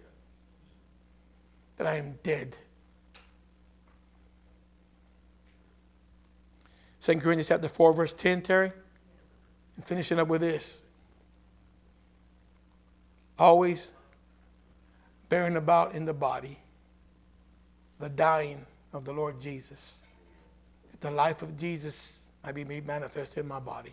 That I am dead. 2 Corinthians chapter 4, verse 10, Terry. And finishing up with this. Always bearing about in the body the dying of the Lord Jesus, that the life of Jesus might be made manifest in my body.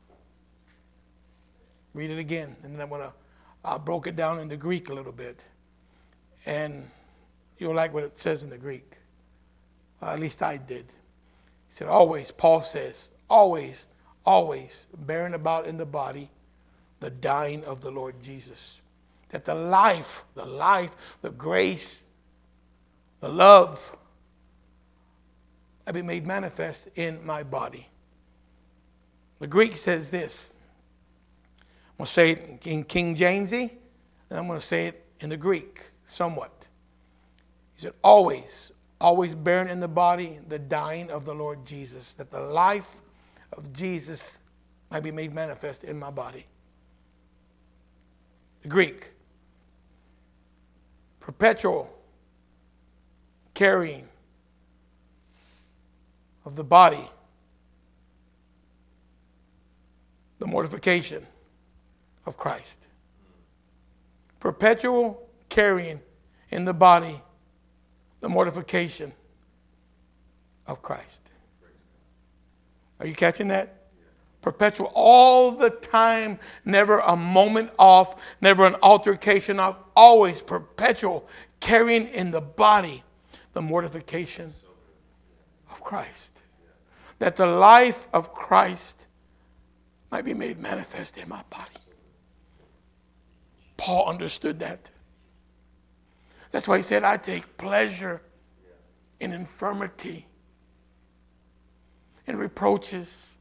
Read it again, and then I broke it down in the Greek a little bit, and you'll like what it says in the Greek. At least I did. He said, always, Paul says, always bearing about in the body the dying of the Lord Jesus, that the life, the grace, the love might be made manifest in my body. The Greek says this. I'm going to say it in King Jamesy, and I'm going to say it in the Greek somewhat. He said, always bearing in the body the dying of the Lord Jesus, that the life of Jesus might be made manifest in my body. The Greek, perpetual carrying of the body, the mortification of Christ. Perpetual carrying in the body the mortification of Christ. Are you catching that? Perpetual, all the time, never a moment off, never an altercation off, always perpetual carrying in the body the mortification of Christ. That the life of Christ might be made manifest in my body. Paul understood that. That's why he said, I take pleasure in infirmity, in reproaches,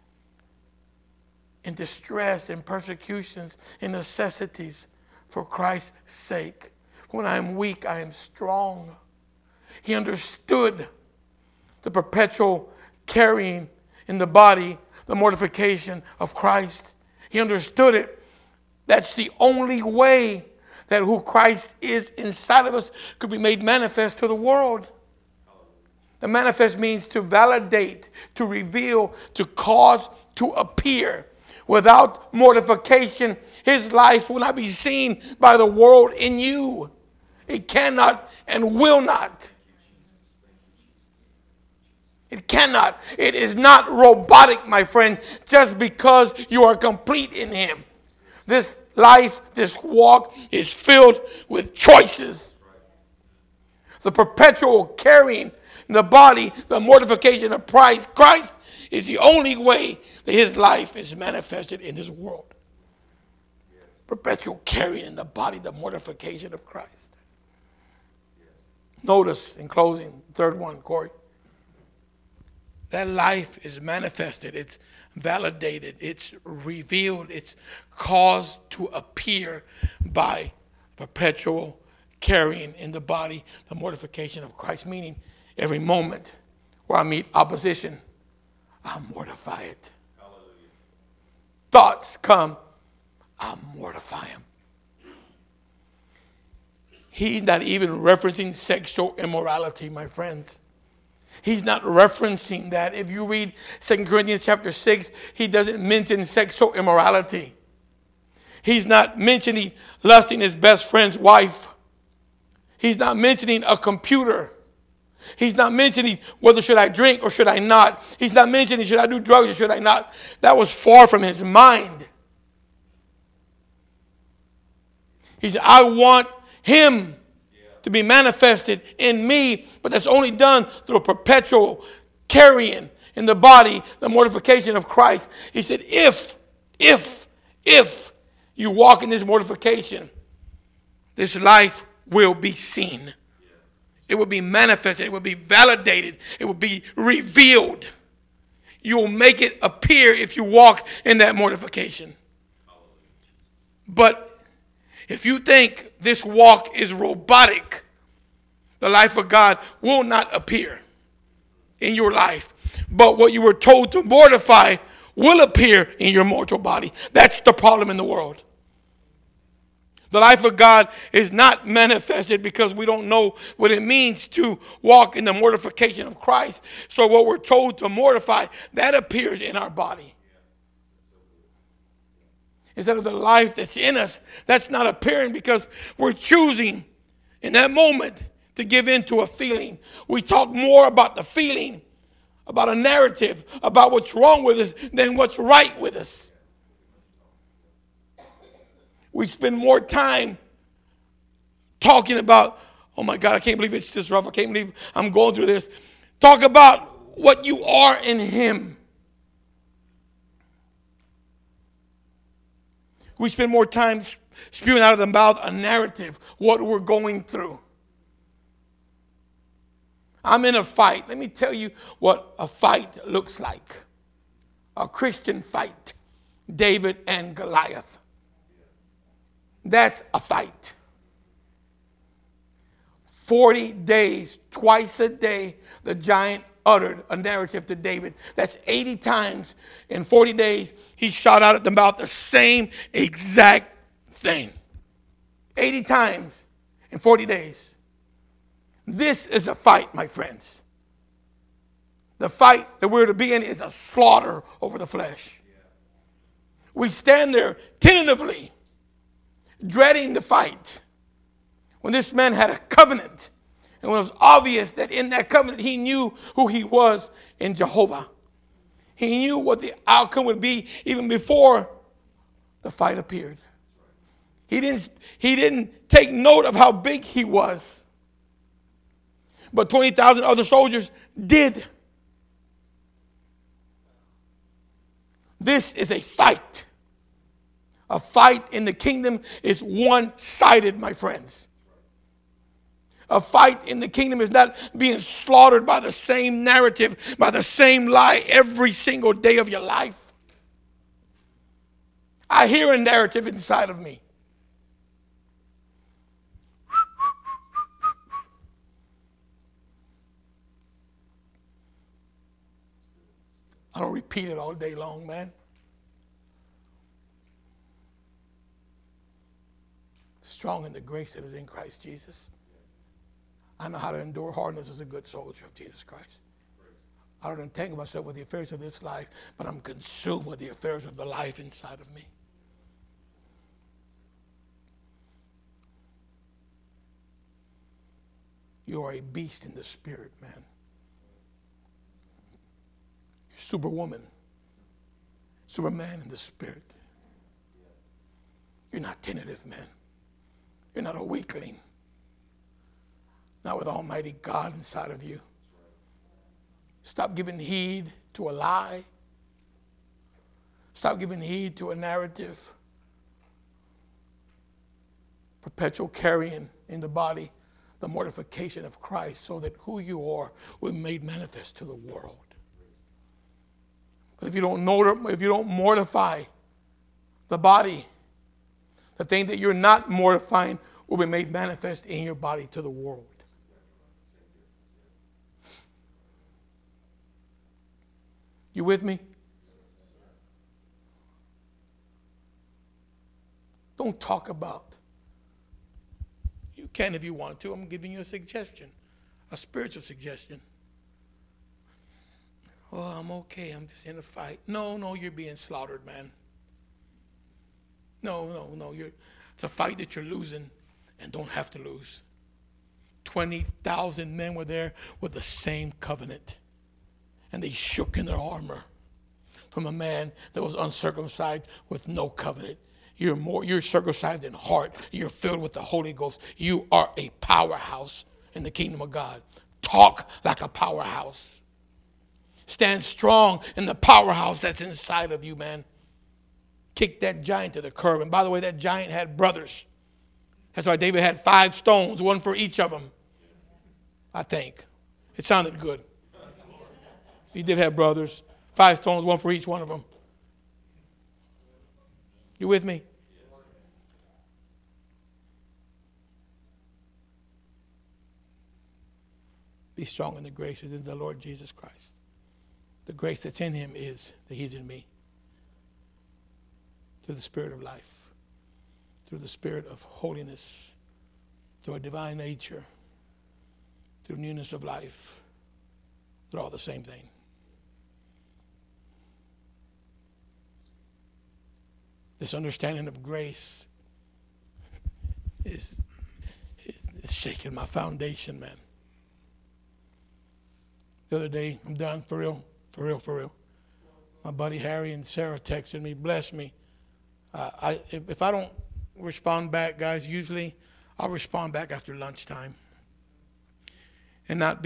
in distress, in persecutions, in necessities for Christ's sake. When I am weak, I am strong. He understood the perpetual carrying in the body, the mortification of Christ. He understood it. That's the only way that who Christ is inside of us could be made manifest to the world. The manifest means to validate, to reveal, to cause, to appear. Without mortification, his life will not be seen by the world in you. It cannot and will not. It cannot. It is not robotic, my friend, just because you are complete in him. This life, this walk is filled with choices. The perpetual carrying in the body, the mortification of Christ is the only way that his life is manifested in this world. Perpetual carrying in the body, the mortification of Christ. Notice, in closing, third one, Corey. That life is manifested, it's validated, it's revealed, it's caused to appear by perpetual carrying in the body the mortification of Christ. Meaning, every moment where I meet opposition, I mortify it. Hallelujah. Thoughts come, I mortify them. He's not even referencing sexual immorality, my friends. He's not referencing that. If you read 2 Corinthians chapter 6, he doesn't mention sexual immorality. He's not mentioning lusting his best friend's wife. He's not mentioning a computer. He's not mentioning whether should I drink or should I not. He's not mentioning should I do drugs or should I not. That was far from his mind. He said, I want him to be manifested in me, but that's only done through a perpetual carrying in the body, the mortification of Christ. He said, if you walk in this mortification, this life will be seen. It will be manifested. It will be validated. It will be revealed. You will make it appear if you walk in that mortification. But if you think this walk is robotic, the life of God will not appear in your life. But what you were told to mortify will appear in your mortal body. That's the problem in the world. The life of God is not manifested because we don't know what it means to walk in the mortification of Christ. So what we're told to mortify, that appears in our body. Instead of the life that's in us, that's not appearing because we're choosing in that moment to give in to a feeling. We talk more about the feeling, about a narrative, about what's wrong with us than what's right with us. We spend more time talking about, oh my God, I can't believe it's this rough. I can't believe I'm going through this. Talk about what you are in him. We spend more time spewing out of the mouth a narrative, what we're going through. I'm in a fight. Let me tell you what a fight looks like. A Christian fight. David and Goliath. That's a fight. 40 days, twice a day, the giant uttered a narrative to David. That's 80 times in 40 days. He shot out at the mouth the same exact thing. 80 times in 40 days. This is a fight, my friends. The fight that we're to be in is a slaughter over the flesh. We stand there tentatively, dreading the fight. When this man had a covenant, it was obvious that in that covenant he knew who he was in Jehovah. He knew what the outcome would be even before the fight appeared. He didn't take note of how big he was. But 20,000 other soldiers did. This is a fight. A fight in the kingdom is one-sided, my friends. A fight in the kingdom is not being slaughtered by the same narrative, by the same lie every single day of your life. I hear a narrative inside of me. I don't repeat it all day long, man. Strong in the grace that is in Christ Jesus. I know how to endure hardness as a good soldier of Jesus Christ. I don't entangle myself with the affairs of this life, but I'm consumed with the affairs of the life inside of me. You are a beast in the spirit, man. You're superwoman, superman in the spirit. You're not tentative, man. You're not a weakling. Not with Almighty God inside of you. Stop giving heed to a lie. Stop giving heed to a narrative. Perpetual carrying in the body the mortification of Christ so that who you are will be made manifest to the world. But if you don't mortify the body, the thing that you're not mortifying will be made manifest in your body to the world. You with me? Don't talk about. You can if you want to. I'm giving you a suggestion, a spiritual suggestion. Oh, I'm okay. I'm just in a fight. No, you're being slaughtered, man. No. It's a fight that you're losing and don't have to lose. 20,000 men were there with the same covenant. And they shook in their armor from a man that was uncircumcised with no covenant. You're circumcised in heart. You're filled with the Holy Ghost. You are a powerhouse in the kingdom of God. Talk like a powerhouse. Stand strong in the powerhouse that's inside of you, man. Kick that giant to the curb. And by the way, that giant had brothers. That's why David had 5 stones, one for each of them. I think. It sounded good. He did have brothers. 5 stones, one for each one of them. You with me? Be strong in the grace that is in the Lord Jesus Christ. The grace that's in him is that he's in me. Through the spirit of life. Through the spirit of holiness. Through a divine nature. Through newness of life. They're all the same thing. This understanding of grace is shaking my foundation, man. The other day, I'm done, for real. My buddy Harry and Sarah texted me, bless me. If I don't respond back, guys, usually I'll respond back after lunchtime. And not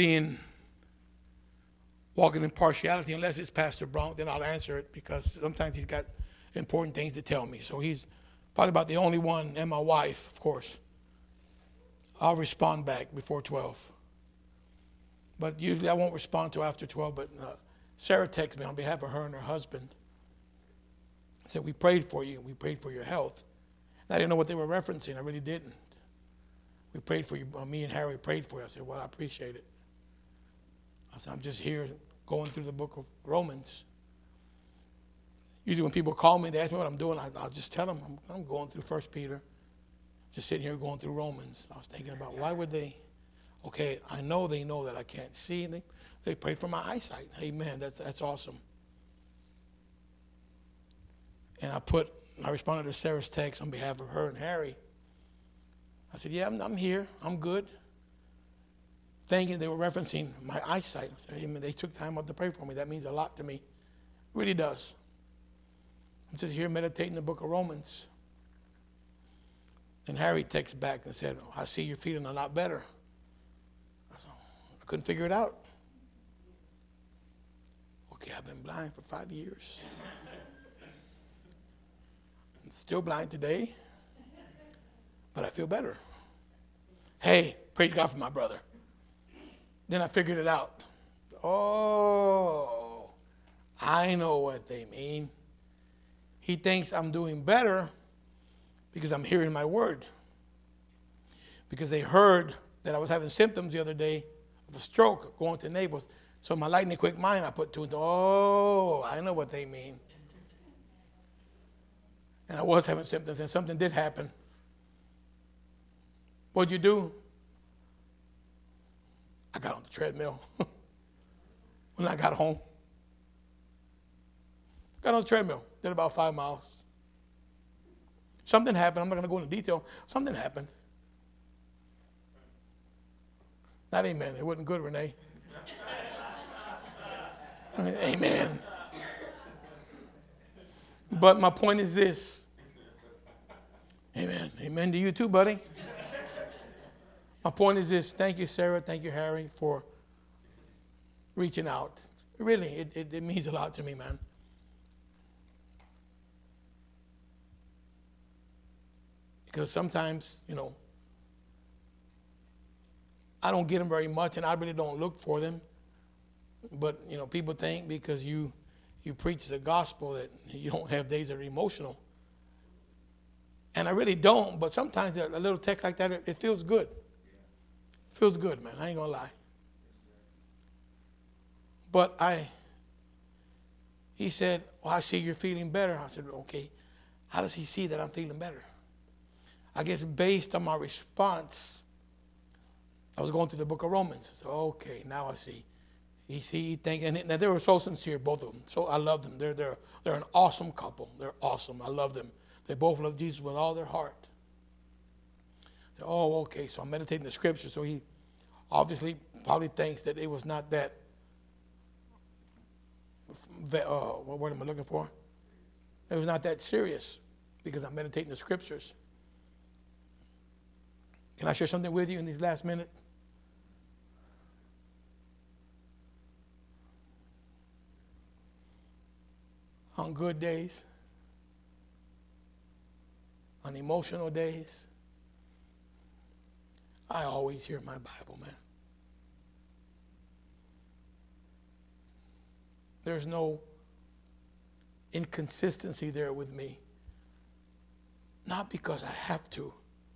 walking in partiality, unless it's Pastor Bronk, then I'll answer it because sometimes he's got important things to tell me. So he's probably about the only one, and my wife, of course. I'll respond back before 12. But usually I won't respond till after 12. But Sarah texted me on behalf of her and her husband. Said, we prayed for you. We prayed for your health. And I didn't know what they were referencing. I really didn't. We prayed for you. Me and Harry prayed for you. I said, well, I appreciate it. I said, I'm just here going through the book of Romans. Usually when people call me, they ask me what I'm doing, I'll just tell them I'm going through 1 Peter. Just sitting here going through Romans. I was thinking about why would they? Okay, I know they know that I can't see. They prayed for my eyesight. Amen. That's awesome. And I responded to Sarah's text on behalf of her and Harry. I said, yeah, I'm here. I'm good. Thinking they were referencing my eyesight. I said, amen. They took time out to pray for me. That means a lot to me. It really does. I'm just here meditating the book of Romans. And Harry texted back and said, I see you're feeling a lot better. I couldn't figure it out. Okay, I've been blind for 5 years. I'm still blind today, but I feel better. Hey, praise God for my brother. Then I figured it out. Oh, I know what they mean. He thinks I'm doing better because I'm hearing my word. Because they heard that I was having symptoms the other day of a stroke going to Naples. So in my lightning quick mind, I put 2 and 2. Oh, I know what they mean. And I was having symptoms, and something did happen. What'd you do? I got on the treadmill. When I got home, got on the treadmill, did about 5 miles. Something happened. I'm not going to go into detail. Something happened. Not amen. It wasn't good, Renee. Amen. But my point is this. Amen. Amen to you too, buddy. My point is this. Thank you, Sarah. Thank you, Harry, for reaching out. Really, it means a lot to me, man. Because sometimes, I don't get them very much, and I really don't look for them. But, people think because you preach the gospel that you don't have days that are emotional. And I really don't, but sometimes a little text like that, it feels good. It feels good, man. I ain't going to lie. But he said, well, I see you're feeling better. I said, okay, how does he see that I'm feeling better? I guess based on my response, I was going through the book of Romans. I said, okay, now I see. He thinking, and they were so sincere, both of them. So I love them. They're an awesome couple. They're awesome. I love them. They both love Jesus with all their heart. I said, oh, okay. So I'm meditating the scripture. So he obviously probably thinks that it was not that, what word am I looking for? It was not that serious because I'm meditating the scriptures. Can I share something with you in these last minutes? On good days, on emotional days, I always hear my Bible, man. There's no inconsistency there with me. Not because I have to,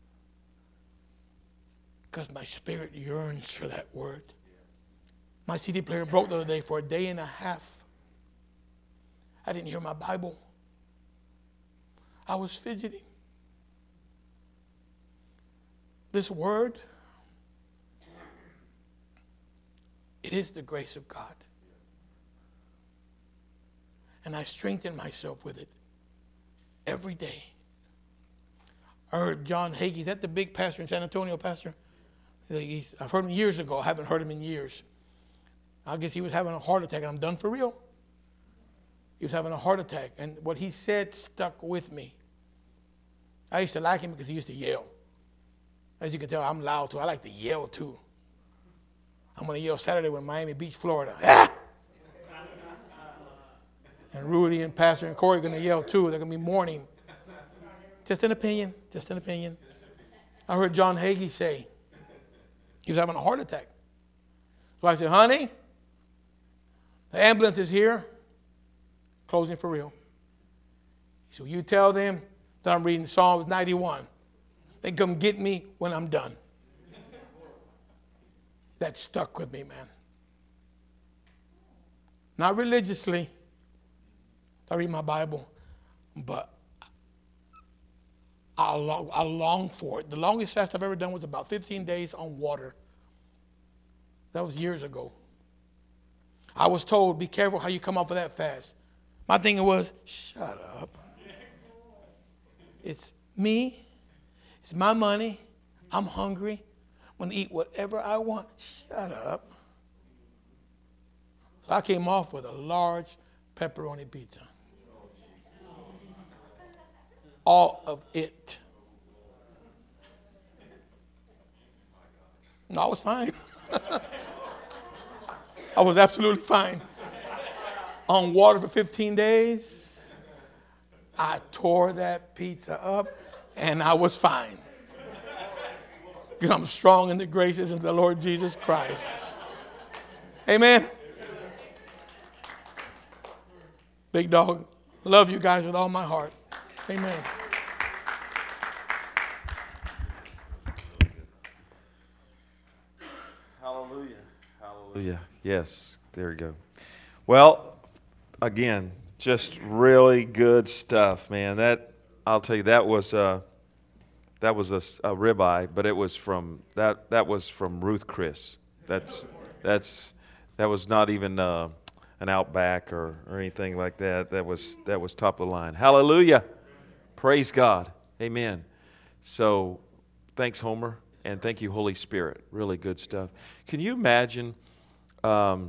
because my spirit yearns for that word. My CD player broke the other day for a day and a half. I didn't hear my Bible. I was fidgeting. This word, it is the grace of God. And I strengthen myself with it every day. I heard John Hagee, is that the big pastor in San Antonio, pastor? I've heard him years ago. I haven't heard him in years. I guess he was having a heart attack. I'm done for real. He was having a heart attack. And what he said stuck with me. I used to like him because he used to yell. As you can tell, I'm loud too. I like to yell too. I'm going to yell Saturday with Miami Beach, Florida. Ah! And Rudy and Pastor and Corey are going to yell too. They're going to be mourning. Just an opinion. Just an opinion. I heard John Hagee say he was having a heart attack. So I said, honey, the ambulance is here. Closing for real. So you tell them that I'm reading Psalms 91. They come get me when I'm done. That stuck with me, man. Not religiously. I read my Bible, but I long for it. The longest fast I've ever done was about 15 days on water. That was years ago. I was told, be careful how you come off of that fast. My thing was, shut up. It's me. It's my money. I'm hungry. I'm going to eat whatever I want. Shut up. So I came off with a large pepperoni pizza. All of it. No, I was fine. I was absolutely fine. On water for 15 days, I tore that pizza up, and I was fine. Because I'm strong in the graces of the Lord Jesus Christ. Amen. Big dog, love you guys with all my heart. Amen. Hallelujah. Hallelujah. Yes, there you go. Well, again, just really good stuff, man. That, I'll tell you, that was a ribeye, but it was from that was from Ruth Chris. That was not even an Outback or anything like that. That was top of the line. Hallelujah. Praise God. Amen. So, thanks, Homer, and thank you, Holy Spirit. Really good stuff. Can you imagine a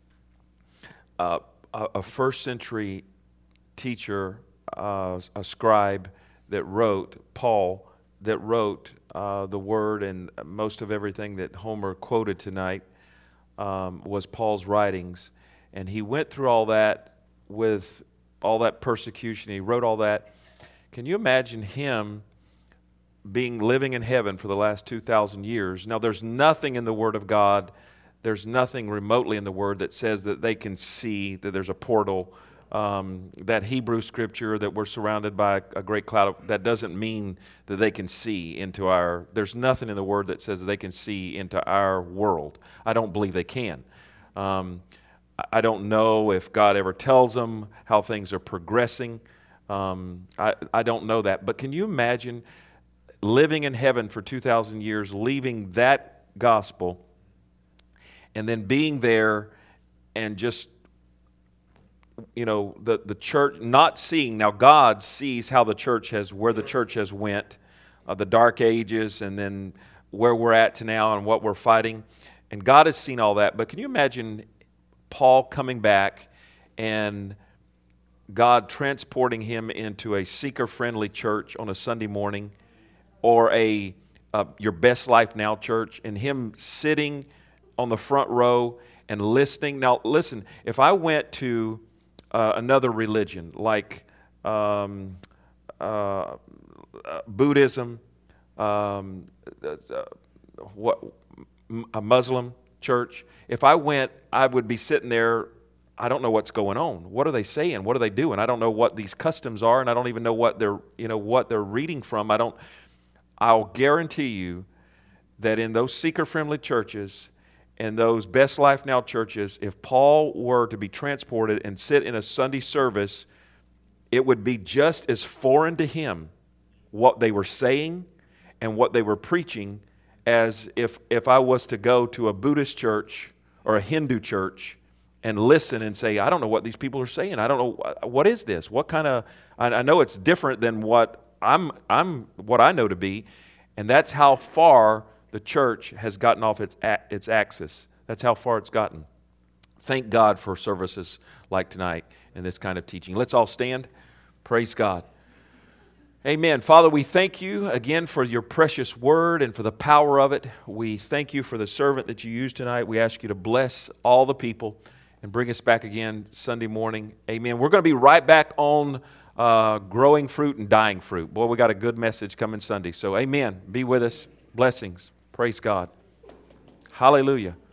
first century teacher, a scribe that wrote, Paul, that wrote the word, and most of everything that Homer quoted tonight was Paul's writings. And he went through all that with all that persecution. He wrote all that. Can you imagine him living in heaven for the last 2,000 years? Now, there's nothing in the Word of God, there's nothing remotely in the Word that says that they can see, that there's a portal. That Hebrew scripture that we're surrounded by a great cloud, that doesn't mean that they can see into there's nothing in the Word that says they can see into our world. I don't believe they can. I don't know if God ever tells them how things are progressing. I don't know that. But can you imagine living in heaven for 2,000 years, leaving that gospel, and then being there and just, the church not seeing. Now God sees how where the church has went, the dark ages, and then where we're at to now and what we're fighting. And God has seen all that. But can you imagine Paul coming back and God transporting him into a seeker-friendly church on a Sunday morning, or your Best Life Now church, and him sitting on the front row and listening? Now, listen, if I went to another religion like Buddhism, a Muslim church, if I went, I would be sitting there. I don't know what's going on. What are they saying? What are they doing? I don't know what these customs are, and I don't even know what they're reading from. I'll guarantee you that in those seeker-friendly churches and those Best Life Now churches, if Paul were to be transported and sit in a Sunday service, it would be just as foreign to him what they were saying and what they were preaching as if I was to go to a Buddhist church or a Hindu church and listen and say, I don't know what these people are saying. I don't know, what is this? What kind of, I know it's different than what what I know to be. And that's how far the church has gotten off its axis. That's how far it's gotten. Thank God for services like tonight and this kind of teaching. Let's all stand. Praise God. Amen. Father, we thank you again for your precious word and for the power of it. We thank you for the servant that you used tonight. We ask you to bless all the people and bring us back again Sunday morning. Amen. We're going to be right back on growing fruit and dying fruit. Boy, we got a good message coming Sunday. So amen. Be with us. Blessings. Praise God. Hallelujah.